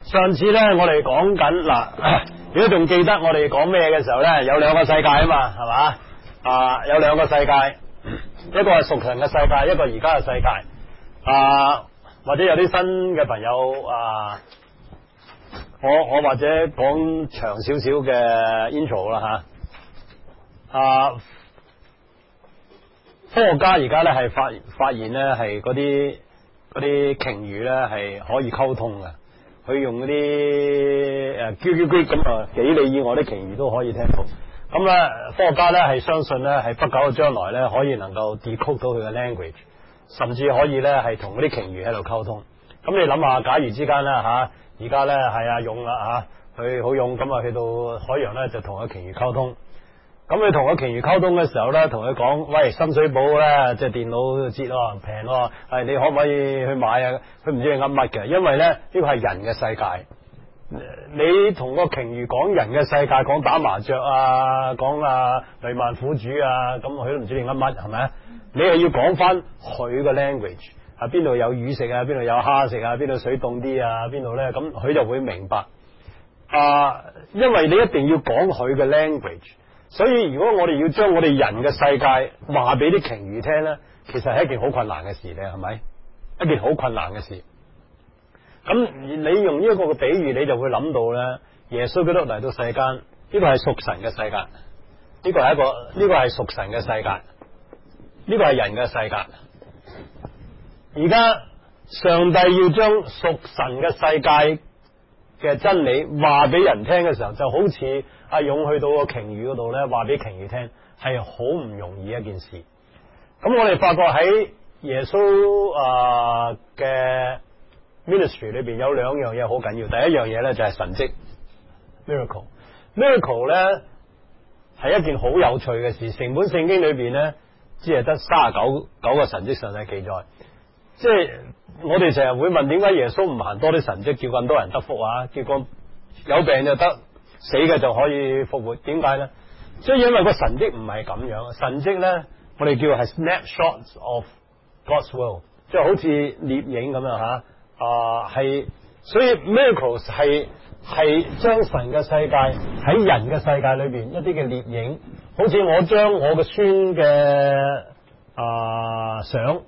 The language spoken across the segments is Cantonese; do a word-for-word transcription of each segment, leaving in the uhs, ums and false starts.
上次咧，我哋講緊嗱，如果仲記得我哋講咩嘅時候咧，有兩個世界啊嘛，係嘛？啊，有兩個世界，一個係屬神嘅世界，一個而家嘅世界。啊，或者有啲新嘅朋友啊，我我或者講長少少嘅 intro 啦吓。啊，科學家而家咧係發發現咧係嗰啲嗰啲鯨魚咧係可以溝通嘅。佢用嗰啲誒嘰嘰嘰咁啊，幾里以外啲鯨魚都可以聽到。咁咧，科學家咧係相信咧，係不久嘅將來咧，可以能夠 decode 到佢嘅 language，甚至可以咧係同嗰啲鯨魚喺度溝通。咁你諗下，假如之間咧嚇，而家咧係阿勇啦嚇，佢好勇咁啊，去到海洋咧就同個鯨魚溝通。咁佢同個鯨魚溝通嘅時候咧，同佢講：喂，深水埗咧即係電腦節喎，平喎，係你可唔可以去買啊？佢唔知你噏乜嘅，因為咧呢個係人嘅世界。你同個鯨魚講人嘅世界，講打麻雀啊，講啊雷曼苦主啊，咁佢都唔知你噏乜，係咪啊？你係要講翻佢嘅 language， 啊邊度有魚食啊，邊度有蝦食啊，邊度水凍啲啊，邊度咧，咁佢就會明白。啊，因為你一定要講佢嘅 language。所以如果我哋要將我哋人嘅世界話俾啲鯨魚聽咧，其實係一件好困難嘅事咧，係咪？一件好困難嘅事。咁你用呢一個嘅比喻，你就會諗到咧，耶穌基督嚟到世間，呢個係屬神嘅世界，呢個係一個呢個係屬神嘅世界，呢個係人嘅世界。而家上帝要將屬神嘅世界嘅真理話俾人聽嘅時候，就好似阿勇去到個鯨魚嗰度咧，話俾鯨魚聽，係好唔容易一件事。咁我哋發覺喺耶穌啊嘅 ministry 裏邊有兩樣嘢好緊要。第一樣嘢咧就係神蹟 miracle miracle 咧係一件好有趣嘅事。成本聖經裏邊咧只係得三十九九個神蹟上帝記載。即係我哋成日會問，點解耶穌唔行多啲神蹟，叫咁多人得福啊？結果有病就得，死嘅就可以復活，點解咧？即係因為個神蹟唔係咁樣。神蹟咧，我哋叫係 snapshots of God's world， 即係好似獵影咁樣吓啊，係所以 miracles 係係將神嘅世界喺人嘅世界裏邊一啲嘅獵影，好似我將我嘅孫嘅啊相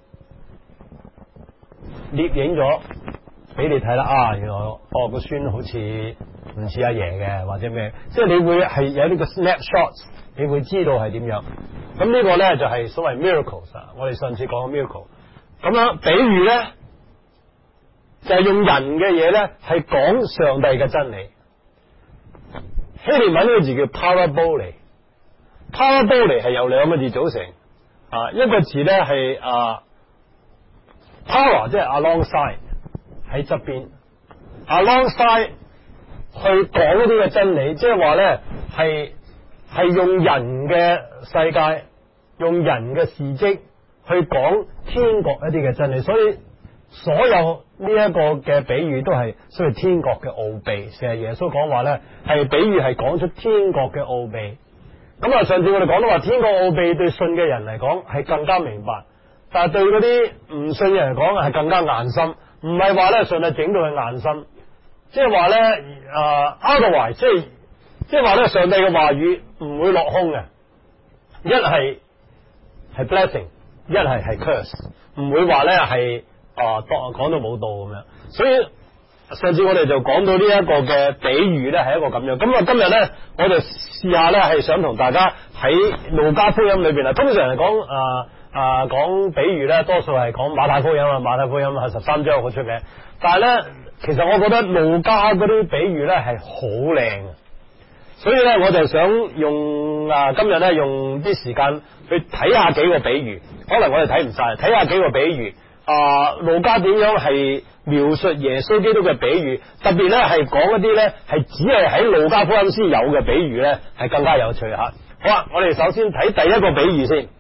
獵影咗俾你睇啦。啊，原來哦個孫好似唔似阿爺嘅，或者咩，即係你會係有呢個 snapshots， 你會知道係點樣。咁呢個咧就係所謂 miracles 啊。我哋上次講嘅 miracle 咁樣比喻咧，就係用人嘅嘢咧係講上帝嘅真理。希臘文呢個字叫 parabole， parabole 係由兩個字組成啊，一個字咧係啊 para 即係 alongside 喺側邊 alongside 去講一啲嘅真理，即係話咧係係用人嘅世界，用人嘅事蹟去講天國一啲嘅真理。所以所有呢一個嘅比喻都係所謂天國嘅奧秘。成日耶穌講話咧係比喻係講出天國嘅奧秘。咁啊，上次我哋講到話天國奧秘對信嘅人嚟講係更加明白，但係對嗰啲唔信嘅人嚟講係更加硬心。唔係話咧上帝整到佢硬心，即係話咧啊 otherwise 即係即係話咧上帝嘅話語唔會落空嘅，一係係 blessing， 一係係 curse， 唔會話咧係啊講到冇到咁樣。所以上次我哋就講到呢一個嘅比喻咧係一個咁樣。咁啊今日咧我就試下咧係想同大家喺路加福音裏邊啊，通常嚟講啊。啊，講比喻咧，多數係講馬太福音啊，馬太福音係十三章好出名。但係咧，其實我覺得路加嗰啲比喻咧係好靚嘅，所以咧我就想用啊今日咧用啲時間去睇下幾個比喻。可能我哋睇唔晒，睇下幾個比喻。啊，路加點樣係描述耶穌基督嘅比喻？特別咧係講一啲咧係只係喺路加福音先有嘅比喻咧，係更加有趣吓。好啦，我哋首先睇第一個比喻先。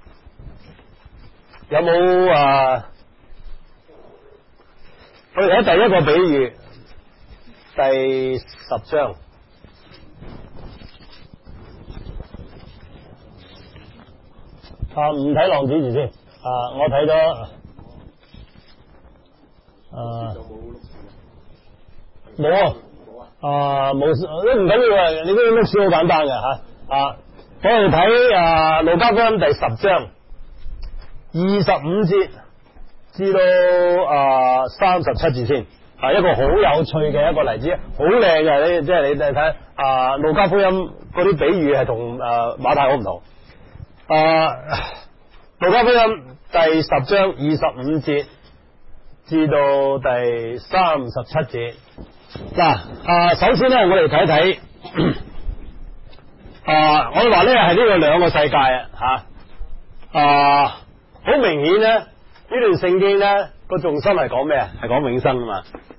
有冇啊？我哋睇第一個比喻，第十章。啊，唔睇浪子字先。啊，我睇咗。啊， 冇啊，啊冇都唔緊要啊，你嗰啲歷史好簡單嘅吓啊。我哋睇啊路加福音第十章二十五節至到啊三十七節先，啊一個好有趣嘅一個例子，好靚嘅，你即係你睇啊路加福音嗰啲比喻係同啊馬太好唔同。啊路加福音第十章二十五節至到第三十七節。嗱啊首先咧我哋睇睇啊我哋話咧係呢個兩個世界啊吓啊好明顯咧呢段聖經咧個重心係講咩啊？係講永生啊嘛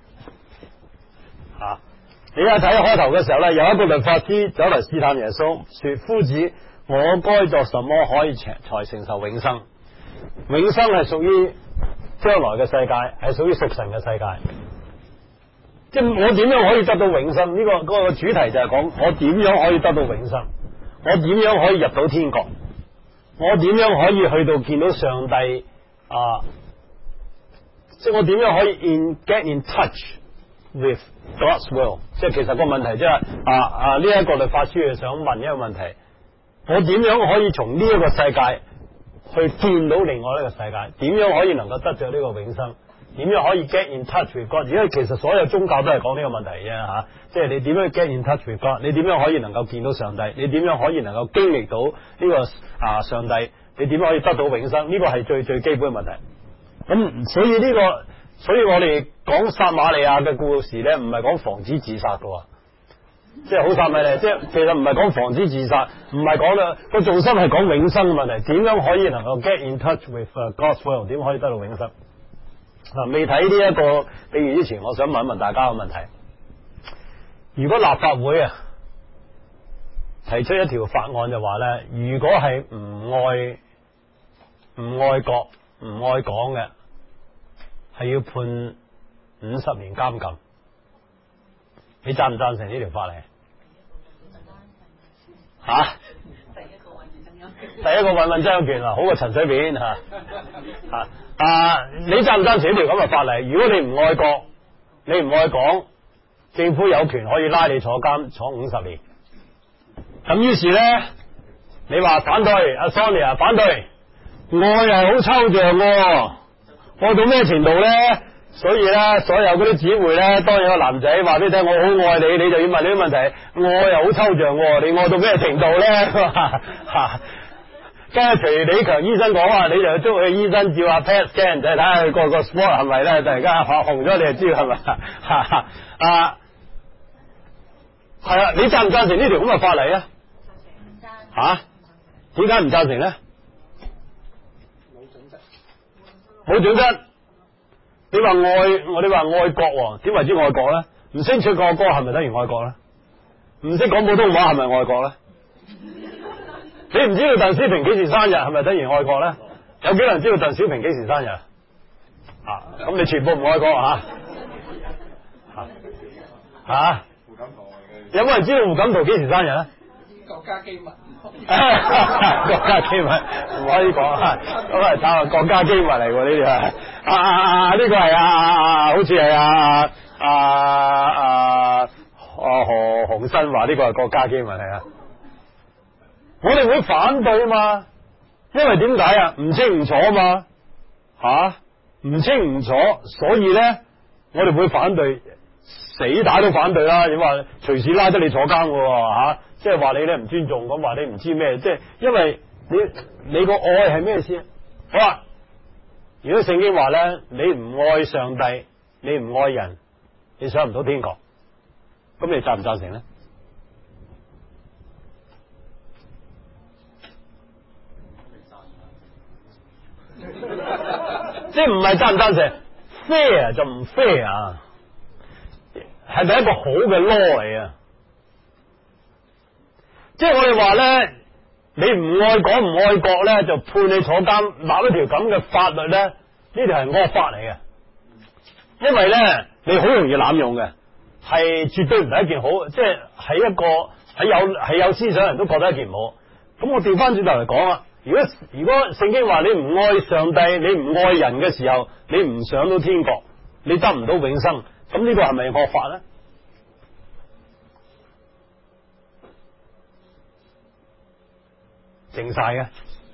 吓。你而家睇開頭嘅時候咧，有一個律法師走嚟試探耶穌，說：夫子，我該作什麼可以才承受永生？永生係屬於將來嘅世界，係屬於屬神嘅世界。即係我點樣可以得到永生？呢、這個嗰、那個主題就係講我點樣可以得到永生？我點樣可以入到天國？我點樣可以去到見到上帝啊？即係我點樣可以 in get in touch with God's will？ 即係其實個問題即係啊啊呢一個律法師係想問一個問題：我點樣可以從呢一個世界去見到另外一個世界？點樣可以能夠得着呢個永生？點樣可以 get in touch with God？ 因為其實所有宗教都係講呢個問題啫吓、啊，即係你點樣 get in touch with God？ 你點樣可以能夠見到上帝？你點樣可以能夠經歷到呢個啊上帝？你點樣可以得到永生？呢個係最最基本嘅問題。咁所以呢個，所以我哋講撒瑪利亞嘅故事咧，唔係講防止自殺嘅，即係好撒瑪利亞，即係其實唔係講防止自殺，唔係講啦個重心係講永生嘅問題。點樣可以能夠 get in touch with God's will？ 點可以得到永生？嗱，未睇呢一個比喻之前，我想問一問大家個問題：如果立法會啊提出一條法案就話咧，如果係唔愛唔愛國唔愛港嘅，係要判五十年監禁，你贊唔贊成呢條法例？吓、啊？第一個問問真有權啊，好過陳水扁吓吓啊！你贊唔贊成呢條咁嘅法例？如果你唔愛國，你唔愛港，政府有權可以拉你坐監坐五十年。咁於是咧，你話反對，阿 Sonia 反對，愛係好抽象嘅，愛到咩程度咧？所以咧，所有嗰啲姊妹咧，當有個男仔話俾你聽，我好愛你，你就要問你啲問題。愛又好抽象，你愛到咩程度咧？吓，跟住徐李強醫生講話，你就捉佢醫生照下 P E T scan， 就睇下佢個個 spot 係咪咧？突然間紅咗，你就知係咪？啊，係啊，你贊唔贊成呢條咁嘅法例啊？吓？點解唔贊成咧？冇準則。你話愛我，你話愛國，點為之愛國咧？唔識唱國歌係咪等於愛國咧？唔識講普通話係咪愛國咧？你唔知道鄧小平幾時生日係咪等於愛國咧？有幾多人知道鄧小平幾時生日啊？咁你全部唔愛國啊？吓、啊？有冇人知道胡錦濤幾時生日咧？ 國家機密。 國家機密唔可以講啊！咁係打國家機密嚟喎，呢啲係啊啊呢個係啊啊好似係啊啊啊啊何鴻燊話呢個係國家機密係啊！我哋會反對啊嘛，因為點解啊？唔清唔楚啊嘛，吓唔清唔楚，所以咧我哋會反對，死打都反對啦！你話隨時拉得你坐監嘅吓。即係話你咧唔尊重，咁話你唔知咩？即係因為你你個愛係咩先？好啦，如果聖經話咧，你唔愛上帝，你唔愛人，你上唔到天國，咁你贊唔贊成咧？即係唔係贊唔贊成 ？fair 就唔 fair 啊？係咪一個好嘅 law 嚟啊？即係我哋話咧，你唔愛港唔愛國咧，就判你坐監。立一條咁嘅法律咧，呢條係惡法嚟嘅。因為咧，你好容易濫用嘅，係絕對唔係一件好，即係喺一個喺有喺有思想人都覺得一件唔好。咁我調翻轉頭嚟講啊，如果如果聖經話你唔愛上帝，你唔愛人嘅時候，你唔上到天國，你得唔到永生，咁呢個係咪惡法咧？ 靜晒嘅？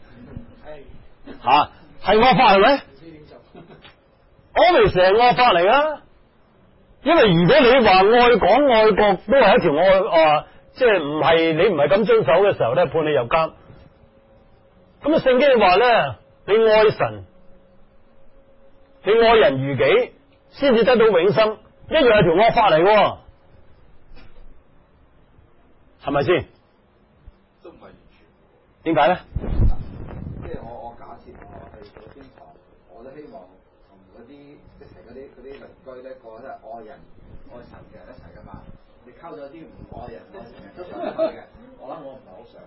吓，係惡法係咪？我咪成惡法嚟啊！因為如果你話愛港愛國都係一條愛啊，即係唔係你唔係咁遵守嘅時候咧，判你入監。咁啊，聖經話咧，你愛神，你愛人如己，先至得到永生，一樣係條惡法嚟嘅，係咪先？ 都唔係完全。 點解咧？ 即係我我假設我去到天堂，我都希望同嗰啲即係嗰啲嗰啲鄰居咧，個個都係愛人愛神嘅人一齊噶嘛。你溝咗啲唔愛人愛神嘅都上去嘅，我諗我唔係好想。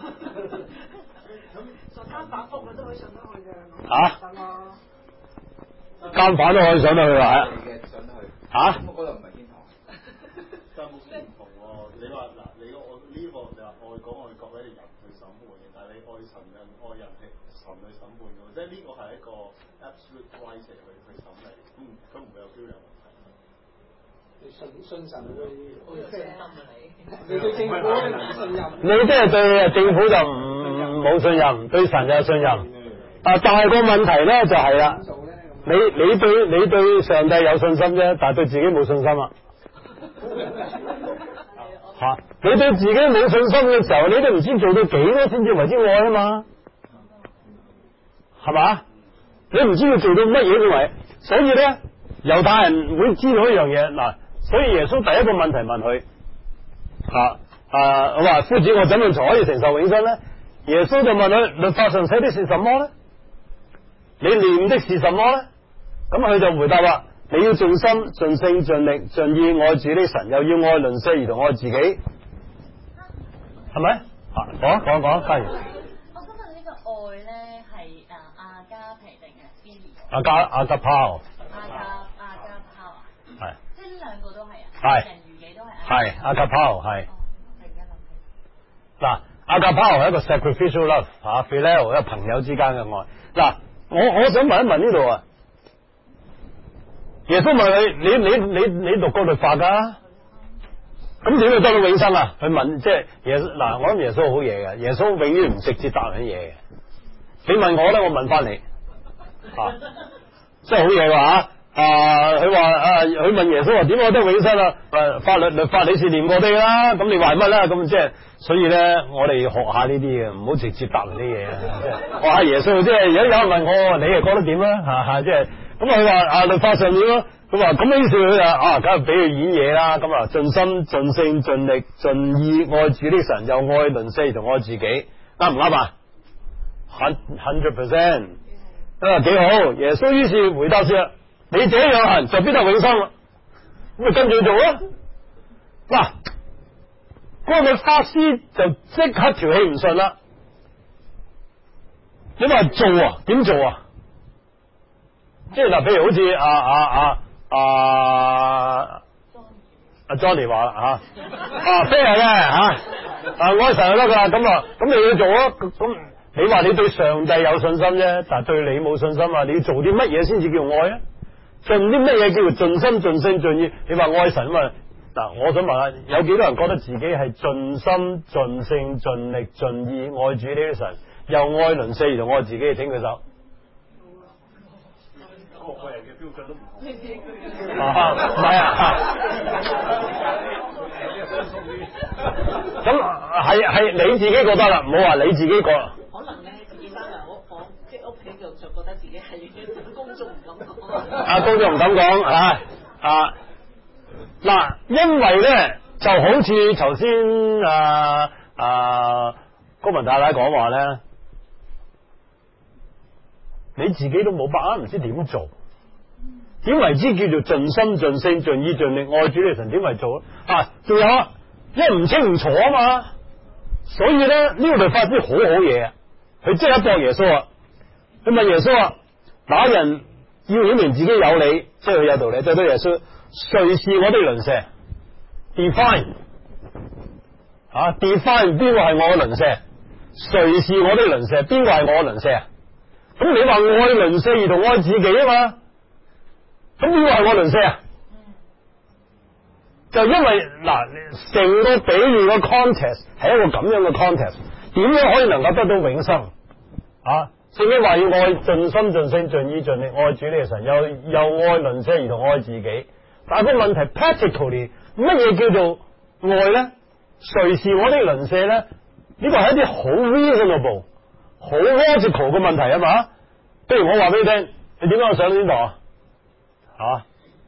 咁監犯福都可以上得去嘅。 嚇？ 得啦。 監犯都可以上得去啊！ 嘅上得去。 嚇？ 咁嗰度唔係天堂。 但係牧師唔同喎，你話嗱，你我呢個就係愛港愛國咧，人去審判嘅，但係你愛神人愛人係神去審判嘅，即係呢個係一個 absolute right 去去審理，咁咁唔會有標準問題。 你信信神會會信心啊你？ 你對政府唔信任。 你即係對政府就唔冇信任，對神就有信任。啊，但係個問題咧就係啦，你你對你對上帝有信心啫，但係對自己冇信心啊。吓、啊，你對自己冇信心嘅時候，你都唔知做到幾多先至為之愛啊嘛，係嘛？你唔知要做到乜嘢先為，所以咧猶太人會知道一樣嘢嗱，所以耶穌第一個問題問佢吓啊，我話夫子，我怎樣才可以承受永生咧？耶穌就問佢，律法上寫的是什麼咧？你念的是什麼咧？咁佢就回答話，你要盡心、盡性、盡力、盡意愛主的神，又要愛鄰舍如同愛自己，係咪？啊，講講講，係。 我想問呢個愛咧係誒阿加皮定係邊個？ 阿加阿加拋。 阿加阿加拋啊？ 係。 即係呢兩個都係啊？ 係。 人如己都係。 係阿加拋係。 哦，突然間諗起。 嗱，阿加拋係一個 sacrificial love 吓 ，phileo 一個朋友之間嘅愛。嗱，我我想問一問呢度啊。耶穌問佢：你你你你讀過律法噶？咁點會得到永生啊？佢問，即係耶穌嗱，我諗耶穌好嘢嘅，耶穌永遠唔直接答人嘢嘅。你問我咧，我問翻你，啊，真係好嘢㗎吓。啊，佢話啊，佢問耶穌話點我得永生啊？誒，法律律法你是念過啲啦，咁你話乜啦？咁即係，所以咧，我哋學下呢啲嘅，唔好直接答人啲嘢啊。即係學下耶穌，即係如果有人問我，你係覺得點啊？吓吓，即係。咁佢話啊，律法上面咯，佢話咁呢意思佢就啊，梗係俾佢演嘢啦。咁啊，盡心盡性盡力盡意愛主的神，又愛鄰舍同愛自己，啱唔啱啊？hundred percent，啊幾好。耶穌於是回答說：你這樣行就必得永生啦。咁咪跟住做咯。嗱，嗰個法師就即刻條氣唔順啦。你話做啊？點做啊？即係嗱，譬如好似阿阿阿阿阿 Johnny 話啦吓，啊咩嘅吓，啊愛神就得噶，咁啊咁你要做啊，咁你話你對上帝有信心啫，但係對你冇信心啊，你要做啲乜嘢先至叫愛啊？盡啲乜嘢叫做盡心盡性盡意？你話愛神啊嘛？嗱，我想問下，有幾多人覺得自己係盡心盡性盡力盡意愛主呢啲神，又愛鄰舍如同愛自己？請佢手。各個人嘅標準都唔同。啊，唔係啊。咁係係你自己覺得啦，唔好話你自己覺。 可能咧自己翻嚟屋房，即係屋企就就覺得自己係公眾唔敢講。 啊，公眾唔敢講啊啊！嗱，因為咧就好似頭先啊啊高文太太講話咧，你自己都冇把握，唔知點做。點為之叫做盡心盡性盡意盡力愛主嘅神？點為做啊？仲有，因為唔清唔楚啊嘛，所以咧呢個律法師好好嘢啊！佢即刻駁耶穌啊！佢問耶穌啊，那人要顯明自己有理，即係佢有道理，對對耶穌，誰是我的鄰舍 ？Define 啊 ，define 邊個係我嘅鄰舍？誰是我的鄰舍？邊個係我嘅鄰舍啊？咁你話愛鄰舍而同愛自己啊嘛？咁邊個係我鄰舍啊？就因為嗱，成個比喻個 context 係一個咁樣嘅 context， 點樣可以能夠得到永生啊？聖經話要愛盡心盡性盡意盡力愛主你嘅神，又又愛鄰舍如同愛自己。但係個問題 practically 乜嘢叫做愛咧？誰是我的鄰舍咧？呢個係一啲好 reasonable、好 logical 嘅問題啊嘛。不如我話俾你聽，你點解我上天堂啊？吓？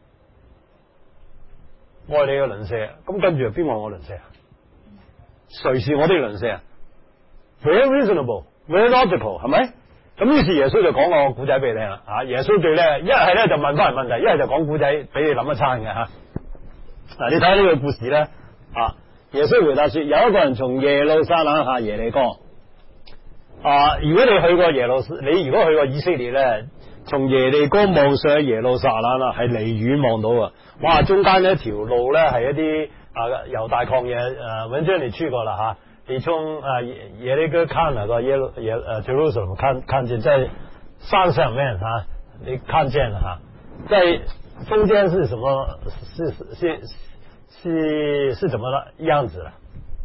愛你嘅鄰舍，咁跟住邊個係我鄰舍啊？誰是我的鄰舍啊 ？Very reasonable, very logical， 係咪？咁於是耶穌就講個古仔俾你聽啦。啊，耶穌最叻，一係咧就問翻人問題，一係就講古仔俾你諗一餐嘅吓。嗱、啊，你睇下呢個故事咧，啊，耶穌回答說：有一個人從耶路撒冷下耶利哥。啊，如果你去過耶路，你如果去過以色列咧，從耶利哥望上去耶路撒冷啦，係離遠望到啊！哇，中間呢一條路咧係一啲啊猶大曠野，誒，文章你去過啦吓。你從啊耶利哥看那個耶路耶呃 Jerusalem 看看見在山上面哈，你看見了哈，在中間是什麼？是是是是是怎麼了樣子了？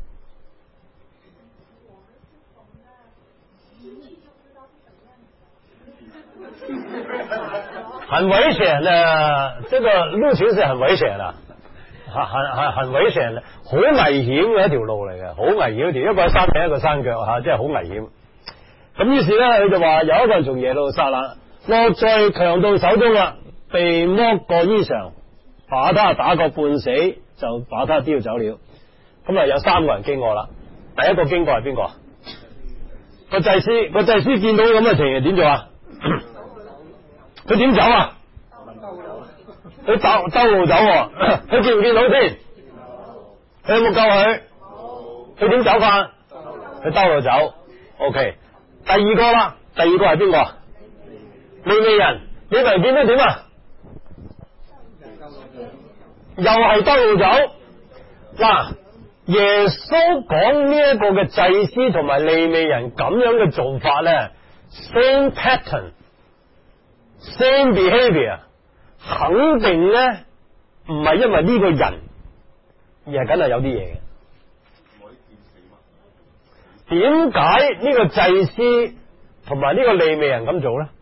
很危險的，這個路其實是很危險的。很很很危險嘅，好危險嘅一條路嚟嘅，好危險一條，一個喺山頂，一個山腳吓，即係好危險。咁於是咧，佢就話有一個人從耶路撒冷落在強盜手中啦，被剝過衣裳，把他打個半死，就把他丟走了。咁啊，有三個人經過啦。第一個經過係邊個？個祭司，個祭司見到咁嘅情形點做啊？佢點走啊？佢兜兜路走，佢見唔見到先？佢有冇救佢？佢點走法？佢兜路走。OK。第二個啦，第二個係邊個？利未人，利未人見到點啊？又係兜路走。嗱，耶穌講呢一個嘅祭司同埋利未人咁樣嘅做法咧 ，same pattern，same behavior。肯定咧唔係因為呢個人，而係梗係有啲嘢嘅。點解呢個祭司同埋呢個利未人咁做咧？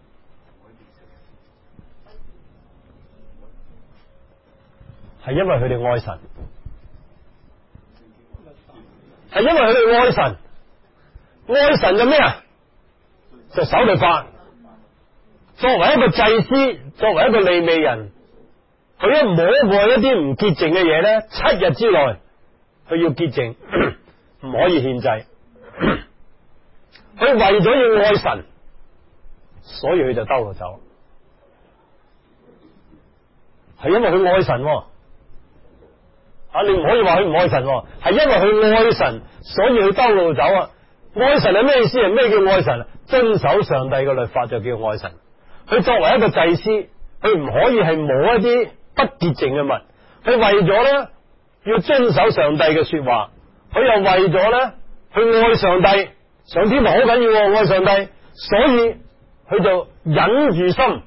係因為佢哋愛神，係因為佢哋愛神，愛神就咩啊？就守律法。作為一個祭司，作為一個利未人，佢一摸過一啲唔潔淨嘅嘢咧，七日之內佢要潔淨，唔可以獻祭。佢為咗要愛神，所以佢就兜路走。係因為佢愛神，啊，你唔可以話佢唔愛神，係因為佢愛神，所以佢兜路走啊。愛神係咩意思？係咩叫愛神？遵守上帝嘅律法就叫愛神。佢作為一個祭司，佢唔可以係摸一啲不潔淨嘅物。佢為咗咧要遵守上帝嘅說話，佢又為咗咧去愛上帝，上天堂好緊要愛上帝，所以佢就忍住心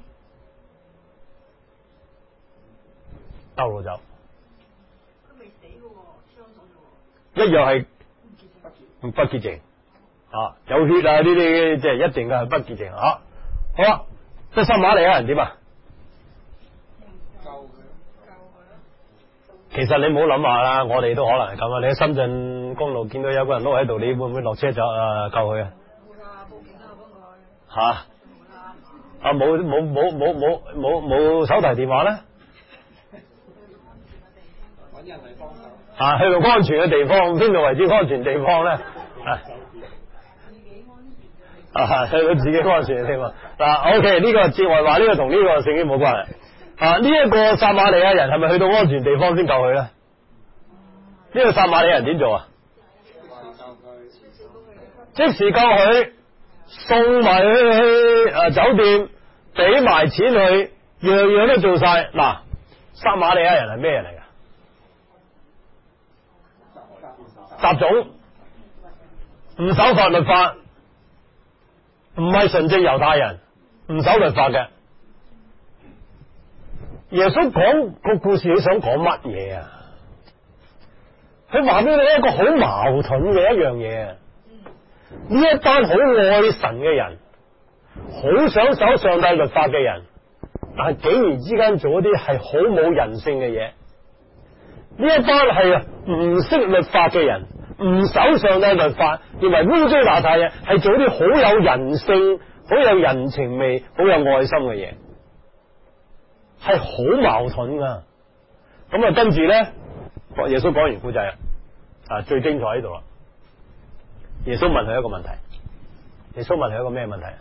兜路走。 佢未死嘅喎，傷咗啫喎。 一樣係不潔淨啊，有血啊呢啲即係一定嘅係不潔淨啊。好啦。即係撒瑪利亞人點啊？ 救佢，救佢。 其實你唔好諗下啦，我哋都可能係咁啊！你喺深圳公路見到有個人碌喺度，你會唔會落車走啊救佢啊？ 會啊，報警啊，幫佢。 吓？啊冇冇冇冇冇冇冇手提電話咧？ 揾人嚟幫手。 啊，去到安全嘅地方，邊度為之安全地方咧？啊啊，去到自己安全嘅地方。嗱 ，OK， 呢個節外話，呢個同呢個聖經冇關係。啊，呢一個撒瑪利亞人係咪去到安全地方先救佢咧？呢個撒瑪利亞人點做啊？即時救佢，送埋佢去誒酒店，俾埋錢佢，樣樣都做晒。嗱，撒瑪利亞人係咩人嚟噶？雜種，唔守法律法。唔係純正猶太人，唔守律法嘅。耶穌講個故事，你想講乜嘢啊？佢話俾你一個好矛盾嘅一樣嘢。 呢一班好愛神嘅人，好想守上帝律法嘅人，但係竟然之間做一啲係好冇人性嘅嘢。呢一班係唔識律法嘅人，唔守上帝律法，認為污糟邋遢嘅，係做啲好有人性、好有人情味、好有愛心嘅嘢，係好矛盾噶。咁啊，跟住咧，耶穌講完故仔啦，啊，最精彩喺度啦。耶穌問佢一個問題，耶穌問佢一個咩問題啊？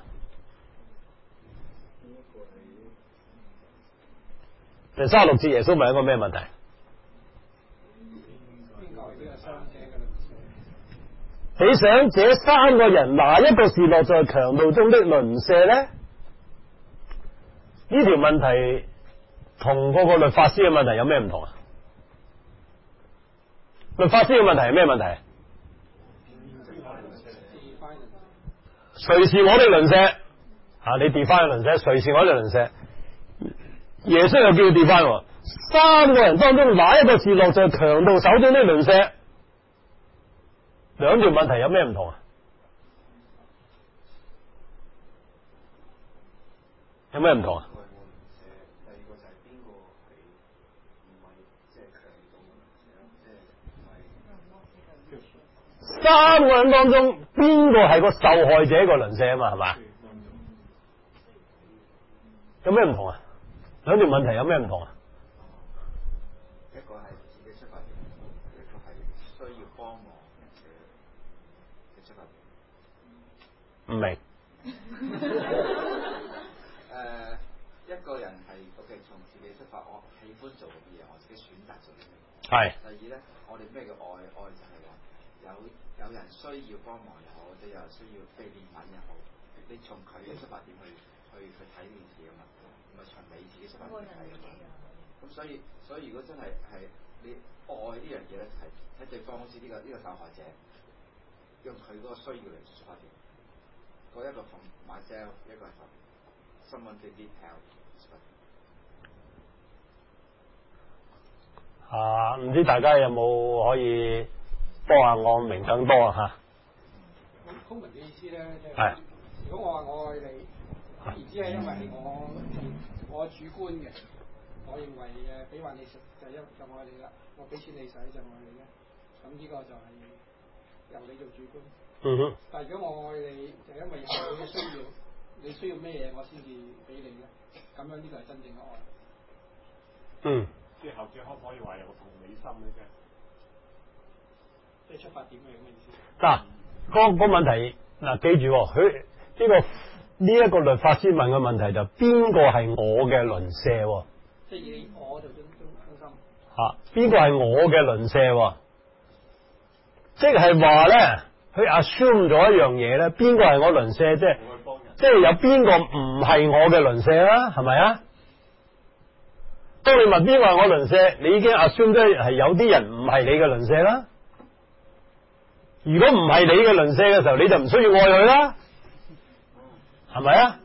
第三十六節，耶穌問一個咩問題？你想這三個人哪一個是落在強盜中的鄰舍呢？呢條問題同嗰個律法師嘅問題有咩唔同啊？律法師嘅問題係咩問題？誰是我的鄰舍？啊，你 define 鄰舍，誰是我的鄰舍？耶穌又叫佢 define，三個人當中哪一個是落在強盜手中的鄰舍？兩條問題有咩唔同啊？有咩唔同啊？三個人當中邊個係個受害者個鄰舍啊？嘛係嘛？有咩唔同啊？兩條問題有咩唔同啊？ 一個係自己出發點，一個係需要幫忙嘅出發點。唔明。誒，一個人係 OK，從自己出發，我喜歡做嘅嘢，我自己選擇做嘅嘢。係。第二咧，我哋咩叫愛？愛就係話有有人需要幫忙又好，或者有人需要被憐憫又好，你從佢嘅出發點去去去睇呢件事啊嘛。唔係從你自己出發點睇嘅嘛，咁所以所以如果真係係你愛呢樣嘢咧，係睇對方好似呢、這個呢、這個受害者，用佢嗰個需要嚟出發點，嗰一個 from myself， 一個係 from someone they need help。 啊，唔知大家有冇可以幫下我明更多啊？嚇。 咁公民嘅意思咧，即係係如果我話我愛你。而只係因為我我主觀嘅，我認為誒俾飯你食就因就愛你啦，我俾錢你使就愛你咧，咁呢個就係由你做主觀。嗯哼。但係如果我愛你，就因為你嘅需要，你需要咩嘢我先至俾你咧，咁樣呢個係真正嘅愛。 嗯。 即係後者可唔可以話有個同理心嘅啫？ 即係出發點係咁嘅意思。 嗱，嗰個問題嗱，記住佢呢個。呢一個律法師問嘅問題就邊個係我嘅鄰舍？ 即係以我就中中中心。 吓，邊個係我嘅鄰舍？即係話咧，佢 assume 咗一樣嘢咧，邊個係我鄰舍？即係即係有邊個唔係我嘅鄰舍啦？係咪啊？當你問邊個係我鄰舍，你已經 assume 咗係有啲人唔係你嘅鄰舍啦。如果唔係你嘅鄰舍嘅時候，你就唔需要愛佢啦。係咪啊？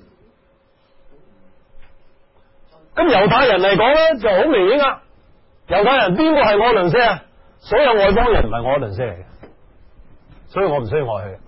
咁猶太人嚟講咧就好明顯啦。猶太人邊個係我鄰舍啊？所有外邦人唔係我鄰舍嚟嘅，所以我唔需要愛佢。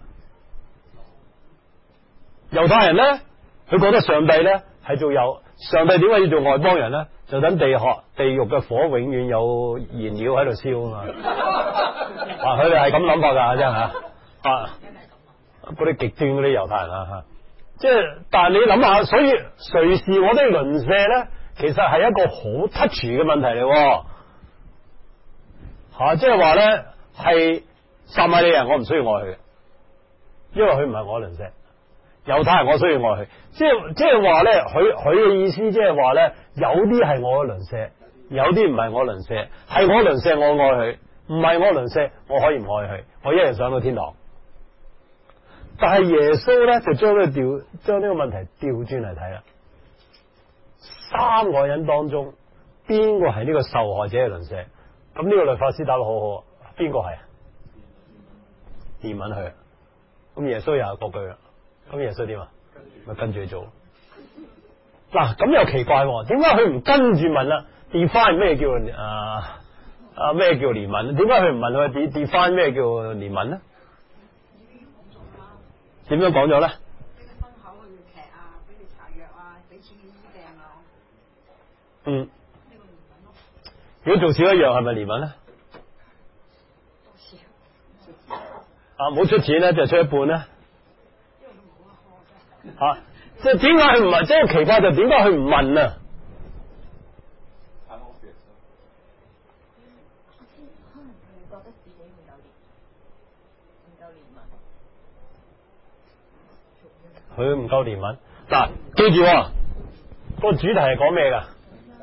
猶太人咧，佢覺得上帝咧係做有上帝點解要做外邦人咧？就等地殼地獄嘅火永遠有燃料喺度燒啊嘛。啊，佢哋係咁諗法㗎，真係啊！嗰啲極端嗰啲猶太人啊嚇。即係，但係你諗下，所以誰是我的鄰舍咧？其實係一個好 touch 嘅問題嚟，吓、啊，即係話咧係撒瑪利人，我唔需要愛佢嘅，因為佢唔係我鄰舍。猶太人我需要愛佢，即係即係話咧，佢佢嘅意思即係話咧，有啲係我嘅鄰舍，有啲唔係我鄰舍，係我鄰舍我愛佢，唔係我鄰舍我可以唔愛佢，我一樣上到天堂。但係耶穌咧就將呢個調將呢個問題調轉嚟睇啦。三個人當中邊個係呢個受害者嘅鄰舍？咁呢個律法師答得好好，邊個係？憐憫佢。咁耶穌又係嗰句啦。咁耶穌點啊？咪跟住去做。嗱，咁又奇怪，點解佢唔跟住問啦 ？define 咩叫啊啊咩叫憐憫？點解佢唔問佢 define 咩叫憐憫咧？ 點樣講咗咧？ 俾你分口去劇啊，俾你搽藥啊，俾錢醫病啊。 嗯。 呢個憐憫咯。 如果做少一樣係咪憐憫咧？ 多少？ 啊，冇出錢咧就出一半咧。 因為佢冇得開啫。 嚇、啊！即係點解佢唔問？即係奇怪就點解佢唔問啊？ 可能佢覺得自己唔夠憐，唔夠憐憫。 佢唔夠憐憫。嗱，記住、哦，個主題係講咩㗎？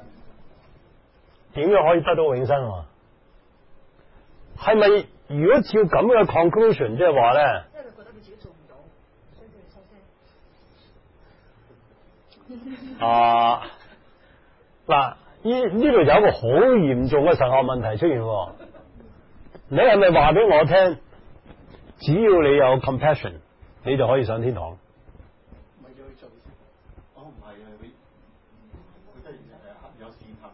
點樣可以得到永生、啊？係咪如果照咁嘅 conclusion，即係話咧？ 因為佢覺得佢自己做唔到，所以佢哋收聲。 啊！嗱，呢呢度有一個好嚴重嘅神學問題出現。你係咪話俾我聽，只要你有 compassion， 你就可以上天堂？ 咪要去做先。 哦，唔係啊，你佢真係誒有善行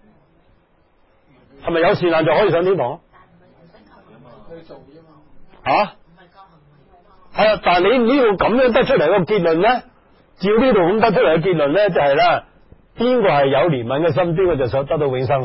可以。 係咪有善行就可以上天堂？ 去做啫嘛。 啊？係啊，但係你呢度咁樣得出嚟個結論咧，照呢度咁得出嚟嘅結論咧，就係咧，邊個係有憐憫嘅心，邊個就想得到永生。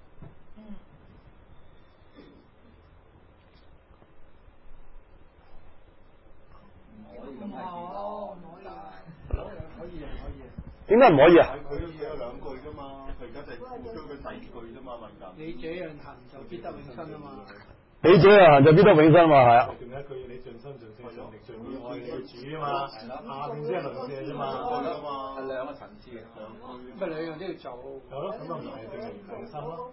點解唔可以啊？ 佢佢有兩句啫嘛，佢而家就係將佢第二句啫嘛，問緊。 你這樣行就必得永生啊嘛。 你這樣行就必得永生嘛，係啊。 仲有一句要你盡心盡性盡力盡意愛你嘅主啊嘛，係啦，下邊先係鄰舍啫嘛， 係啦嘛， 係兩個層次嘅，兩句。 咪兩樣都要做。 係咯，咁啊唔係證明永生咯。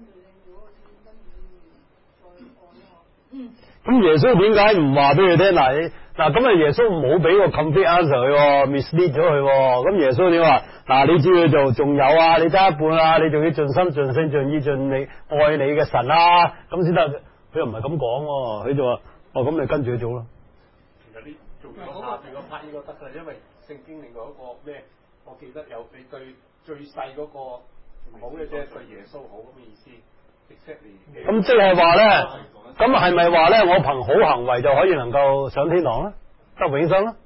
嗯。 咁耶穌點解唔話俾佢聽？嗱，你嗱咁啊，耶穌冇俾個 complete answer 佢，mislead 咗佢。咁耶穌點話？嗱，你只要做，仲有啊，你得一半啊，你仲要盡心盡性盡意盡力愛你嘅神啊，咁先得。佢又唔係咁講，佢就話：哦，咁你跟住去做咯。 其實呢做咗下邊個 part 應該得㗎，因為聖經另外一個咩？我記得有你對最細嗰個唔好嘅啫，對耶穌好咁嘅意思。 咁即係話咧，咁係咪話咧？我憑好行為就可以能夠上天堂咧，得永生咧？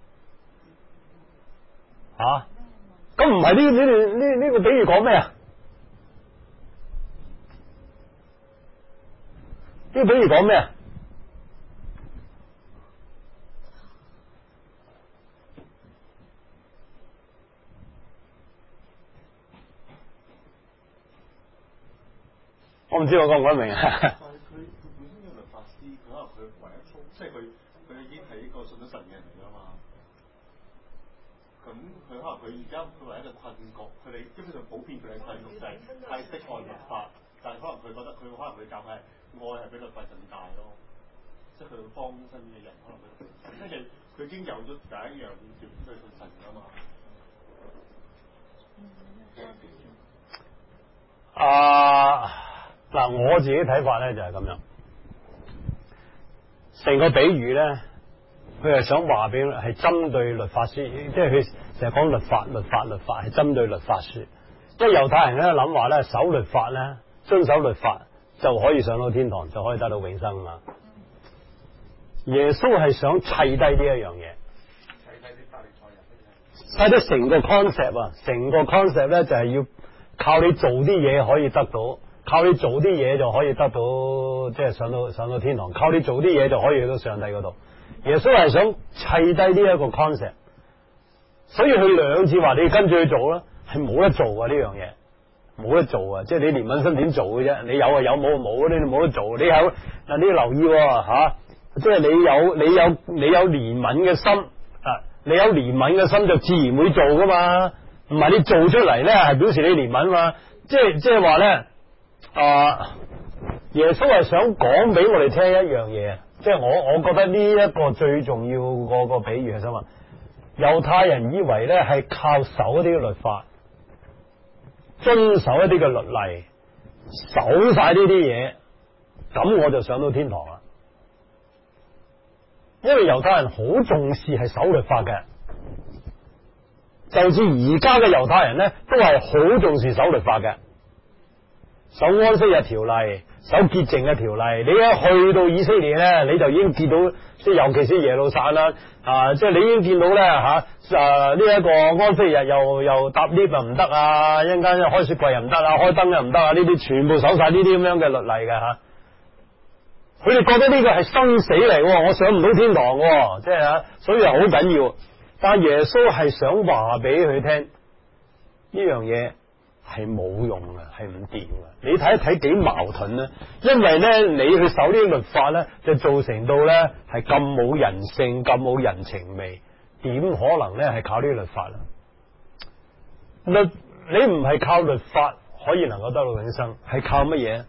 啊？咁唔係呢呢段呢呢個比喻講咩啊？呢個比喻講咩啊？我唔知我講唔講得明啊？ 但係佢佢本身嘅律法師，佢可能佢唯一操，即係佢佢已經係一個信咗神嘅人嚟㗎嘛。咁佢可能佢而家佢唯一嘅困局，佢哋基本上普遍佢哋嘅困局就係太識愛律法，但係可能佢覺得佢可能佢教係愛係比律法更大咯。即係佢幫身嘅人，可能佢即係佢已經有咗第一樣條件去信神㗎嘛。 啊！嗱，我自己睇法咧就係咁樣，成個比喻咧，佢係想話俾係針對律法書，即係佢成日講律法、律法、律法，係針對律法書。即係猶太人咧諗話咧，守律法咧，遵守律法就可以上到天堂，就可以得到永生嘛。耶穌係想砌低呢一樣嘢， 砌低啲法利賽人， 砌低成個 concept 啊，成個 concept 咧就係要靠你做啲嘢可以得到。靠你做啲嘢就可以得到，即係上到上到天堂。靠你做啲嘢就可以去到上帝嗰度。耶穌係想砌低呢一個 concept，所以佢兩次話你跟住去做啦，係冇得做啊呢樣嘢，冇得做啊！即係你憐憫心點做嘅啫？你有啊有，冇冇你冇得做。你有嗱，你要留意吓、啊，即係你有你有你有憐憫嘅心啊，你有憐憫嘅心就自然會做噶嘛，唔係你做出嚟咧係表示你憐憫嘛，即係即係話咧。啊！耶穌係想講俾我哋聽一樣嘢，即係我我覺得呢一個最重要個個比喻係什麼？猶太人以為咧係靠守一啲嘅律法，遵守一啲嘅律例，守晒呢啲嘢，咁我就上到天堂啦。因為猶太人好重視係守律法嘅，就似而家嘅猶太人咧都係好重視守律法嘅。 守安息日條例、守潔淨嘅條例。你一去到以色列咧，你就已經見到，即係尤其是耶路撒冷啊，即係你已經見到咧嚇啊呢一個安息日又又搭 lift 又唔得啊，一陣間開雪櫃又唔得啊，開燈又唔得啊，呢啲全部守晒呢啲咁樣嘅律例嘅嚇。佢哋覺得呢個係生死嚟，我上唔到天堂，即係啊，所以好緊要。但耶穌係想話俾佢聽，呢樣嘢係冇用嘅，係唔掂嘅。你睇一睇幾矛盾咧？因為咧，你去守呢啲律法咧，就造成到咧係咁冇人性、咁冇人情味，點可能咧係靠呢啲律法啦？律你唔係靠律法可以能夠得到永生，係靠乜嘢？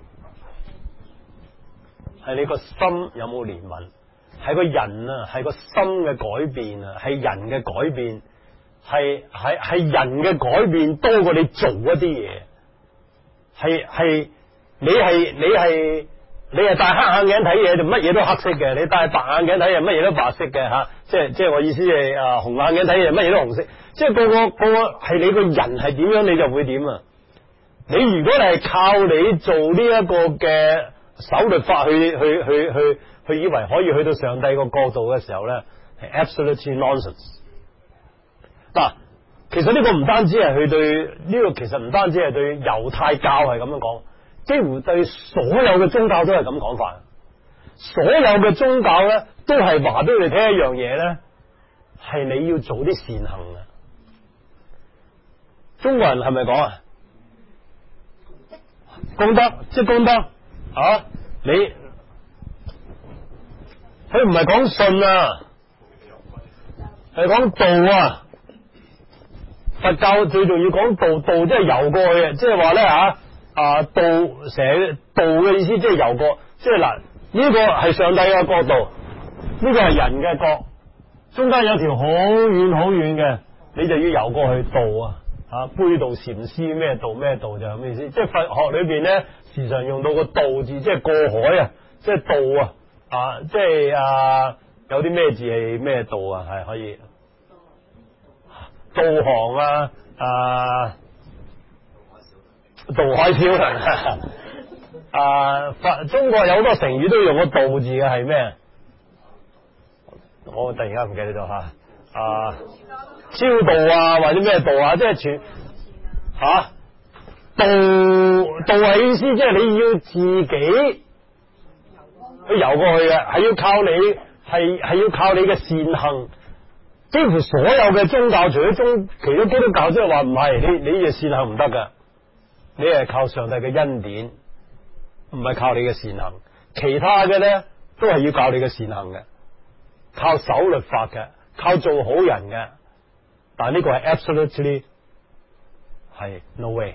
係你個心有冇憐憫？係個人啊，係個心嘅改變啊，係人嘅改變，係係係人嘅改變多過你做一啲嘢，係係你係你係你係戴黑眼鏡睇嘢就乜嘢都黑色嘅，你戴白眼鏡睇嘢乜嘢都白色嘅吓，即係即係我意思係啊紅眼鏡睇嘢乜嘢都紅色，即係個個個係你個人係點樣你就會點啊！你如果你係靠你做呢一個嘅守律法去去去去去以為可以去到上帝個角度嘅時候咧，係 absolutely nonsense。嗱，其實呢個唔單止係佢對呢個，其實唔單止係對猶太教係咁樣講，幾乎對所有嘅宗教都係咁講法。所有嘅宗教咧，都係話俾你聽一樣嘢咧，係你要做啲善行嘅。中國人係咪講啊？功德即係功德啊！你佢唔係講信啊，係講道啊。佛教最重要講道，道即係遊過去嘅，即係話咧吓啊道成道嘅意思即係遊過，即係嗱呢個係上帝嘅國度，呢個係人嘅國，中間有條好遠好遠嘅，你就要遊過去道啊。啊，杯道禪師咩道咩道就係咩意思？即係佛學裏邊咧，時常用到個道字，即係過海啊，即係道啊，啊，即係啊，有啲咩字係咩道啊？係可以導航啊，啊，渡海小輪啊，佛中國有好多成語都用個道字嘅，係咩？我突然間唔記得咗吓啊。超度啊，或者咩道啊，即係全吓、啊、道道係意思，即係你要自己去游過去嘅，係要靠你，係係要靠你嘅善行。幾乎所有嘅宗教，除咗宗，除咗基督教，即係話唔係，你你嘅善行唔得噶，你係靠上帝嘅恩典，唔係靠你嘅善行。其他嘅咧都係要靠你嘅善行嘅，靠守律法嘅，靠做好人嘅。但係呢個係 absolutely 係 no way，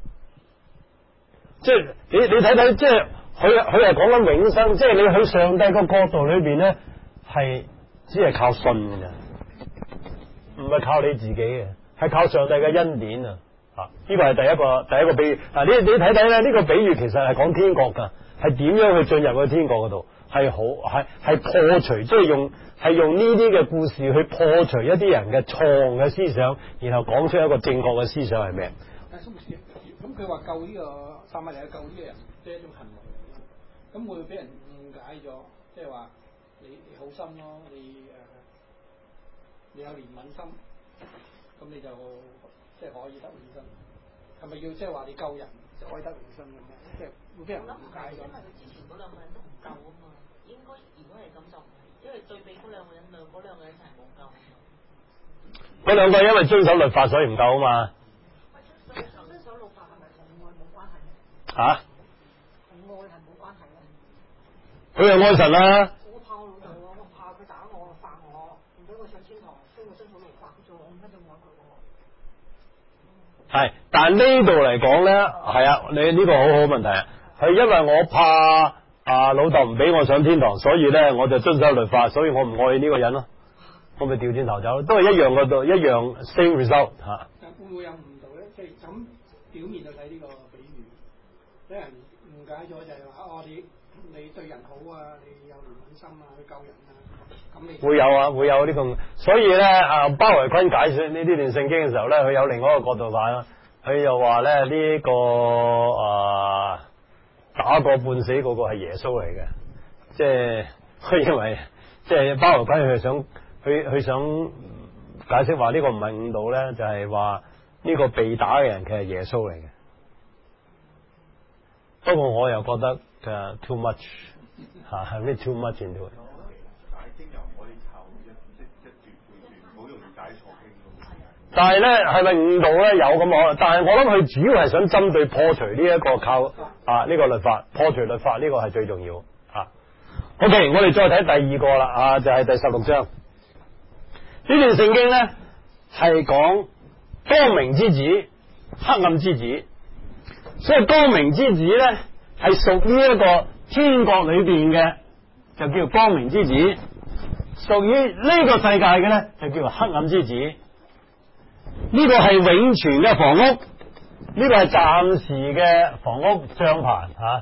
即係你你睇睇，即係佢佢係講緊永生，即係你喺上帝個角度裏邊咧，係只係靠信嘅咋，唔係靠你自己嘅，係靠上帝嘅恩典啊！啊，呢個係第一個第一個比喻。嗱，你你睇睇咧，呢個比喻其實係講天國噶，係點樣去進入個天國嗰度，係好係係破除，即係用。係用呢啲嘅故事去破除一啲人嘅錯誤嘅思想，然後講出一個正確嘅思想係咩？ 但係蘇牧師，咁佢話救呢個撒瑪利亞救呢個人，即係一種行為嚟嘅，咁會俾人誤解咗，即係話你你好心咯，你誒、呃、你有憐憫心，咁你就即係可以得永生。係咪要即係話你救人就可以得永生咁樣？即係會俾人誤解咗。因為佢之前嗰兩個人都唔救啊嘛，應該如果係咁就唔係。因為對比嗰兩個人，兩嗰兩個人係冇救。 嗰兩個因為遵守律法，所以唔救啊嘛。 遵守遵守律法係咪同愛冇關係？ 吓、啊？ 同愛係冇關係嘅。 佢係愛神啦。 我怕我老豆喎，我怕佢打我、罰我，唔俾我上天堂，所以我遵守律法，做我唔一定愛佢喎。 係，但呢度嚟講咧，係啊，你呢個好好問題啊，係因為我怕。啊！老豆唔俾我上天堂，所以咧我就遵守律法，所以我唔愛呢個人咯，我咪調轉頭走，都係一樣嗰度，一樣 same result 吓、啊。但會唔會有誤導咧？即係咁表面去睇呢個比喻，俾人誤解咗就係話哦，你你對人好啊，你有憐憫心啊，去救人啊，咁你會有啊，會有呢、這個。所以咧啊，包維坤解說呢呢段聖經嘅時候咧，佢有另外一個角度睇啦。 佢又話咧呢、這個啊、呃、打過半死嗰個係耶穌嚟嘅，即係佢認為即係包羅關佢想佢佢想解釋話呢個唔係誤導咧，就係話呢個被打嘅人佢係耶穌嚟嘅。不過我又覺得嘅 too much 嚇係咩 too much into it。 解經又唔可以靠一一一段半段，好容易解錯經㗎。 但係咧係咪誤導咧？有咁可，但係我諗佢主要係想針對破除呢一個靠啊呢、這個律法，破除律法呢、這個係最重要啊。OK， 我哋再睇第二個啦啊，就係、是、第十六章呢段聖經咧係講光明之子、黑暗之子，所以光明之子咧係屬於一個天國裏邊嘅，就叫做光明之子；屬於呢個世界嘅咧，就叫做黑暗之子。呢個係永存嘅房屋，呢個係暫時嘅房屋帳棚吓。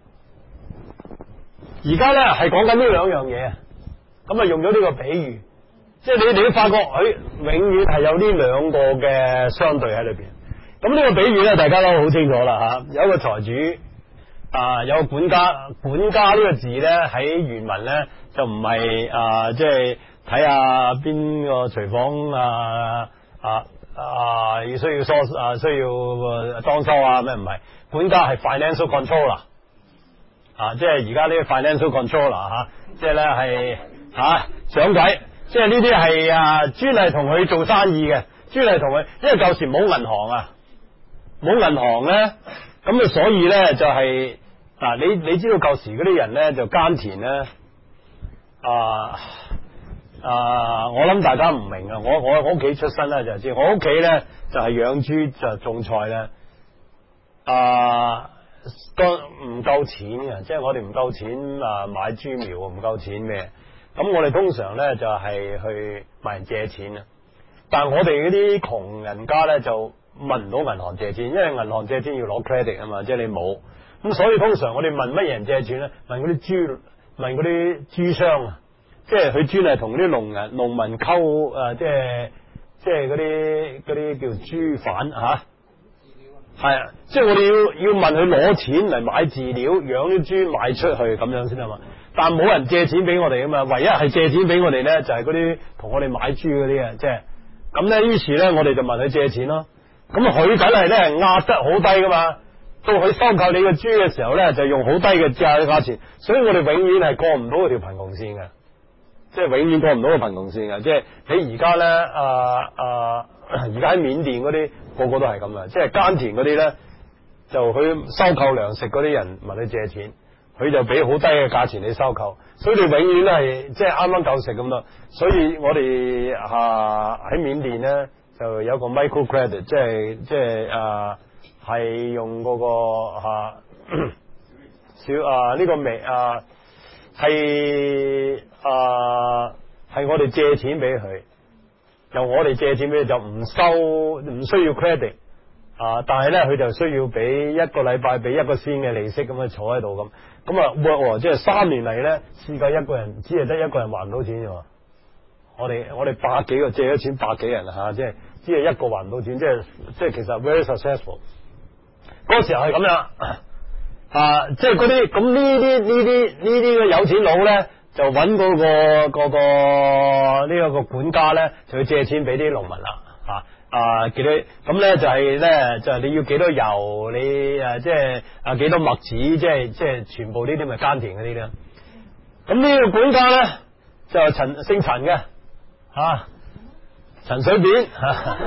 而家咧係講緊呢兩樣嘢，咁啊用咗呢個比喻，即係你哋都發覺佢永遠係有呢兩個嘅相對喺裏邊。咁呢個比喻咧，大家都好清楚啦吓。有一個財主啊，有個管家，管家呢個字咧喺原文咧就唔係啊，即係睇下邊個廚房啊啊。啊，要需要疏啊，需要裝修啊，咩唔係？管家係 financial controller 啊，即係而家呢個 financial controller 吓、啊，即係咧係吓掌櫃，即係呢啲係啊專係同佢做生意嘅，專係同佢，因為舊時冇銀行啊，冇銀行咧，咁啊所以咧就係、是、嗱、啊，你你知道舊時嗰啲人咧就耕田咧啊。啊！我諗大家唔明啊！我我我屋企出身咧就知，我屋企咧就係養豬就種菜咧，啊個唔夠錢嘅，即係我哋唔夠錢啊買豬苗，唔夠錢咩？咁我哋通常咧就係去問人借錢啊。但係我哋嗰啲窮人家咧就問唔到銀行借錢，因為銀行借錢要攞 credit 啊嘛，即係你冇。咁所以通常我哋問乜嘢人借錢咧？問嗰啲豬，問嗰啲豬商啊。即係佢專係同啲農人、農民溝誒，即係即係嗰啲嗰啲叫豬販嚇，係啊！即係我哋要要問佢攞錢嚟買飼料，養啲豬賣出去咁樣先啊嘛。但係冇人借錢俾我哋啊嘛，唯一係借錢俾我哋咧，就係嗰啲同我哋買豬嗰啲啊，即係咁咧。於是咧，我哋就問佢借錢咯。咁佢梗係咧壓得好低噶嘛。到佢收購你個豬嘅時候咧，就用好低嘅價價錢，所以我哋永遠係過唔到嗰條貧窮線嘅。即係永遠過唔到個貧窮線嘅，即係你而家咧，啊啊，而家喺緬甸嗰啲個個都係咁啊！即係耕田嗰啲咧，就佢收購糧食嗰啲人問你借錢，佢就俾好低嘅價錢你收購，所以你永遠都係即係啱啱夠食咁咯。所以我哋啊喺緬甸咧就有個 micro credit，即係即係啊係用嗰個嚇小啊呢個微啊。係啊，係、呃、我哋借錢俾佢，由我哋借錢俾佢就唔收，唔需要 credit 啊、呃，但係咧佢就需要俾一個禮拜俾一個先嘅利息咁樣坐喺度咁，咁啊 work 即係三年嚟咧試過一個人只係得一個人還唔到錢啫嘛，我哋我哋百幾個借咗錢百幾人吓、啊，即係只係一個還唔到錢，即係即係其實 very successful，嗰時候係咁樣。啊，即係嗰啲咁呢啲呢啲呢啲嘅有錢佬咧，就揾嗰、嗰個、嗰個呢一、呢個管家咧，就去借錢俾啲農民啦，啊啊幾多咁咧就係、係、咧就係、係、你要幾多油，你誒即係啊幾多麥子，即係即係全部呢啲咪耕田嗰啲咧。咁呢個管家咧就係陳姓陳嘅，啊陳水扁，啊、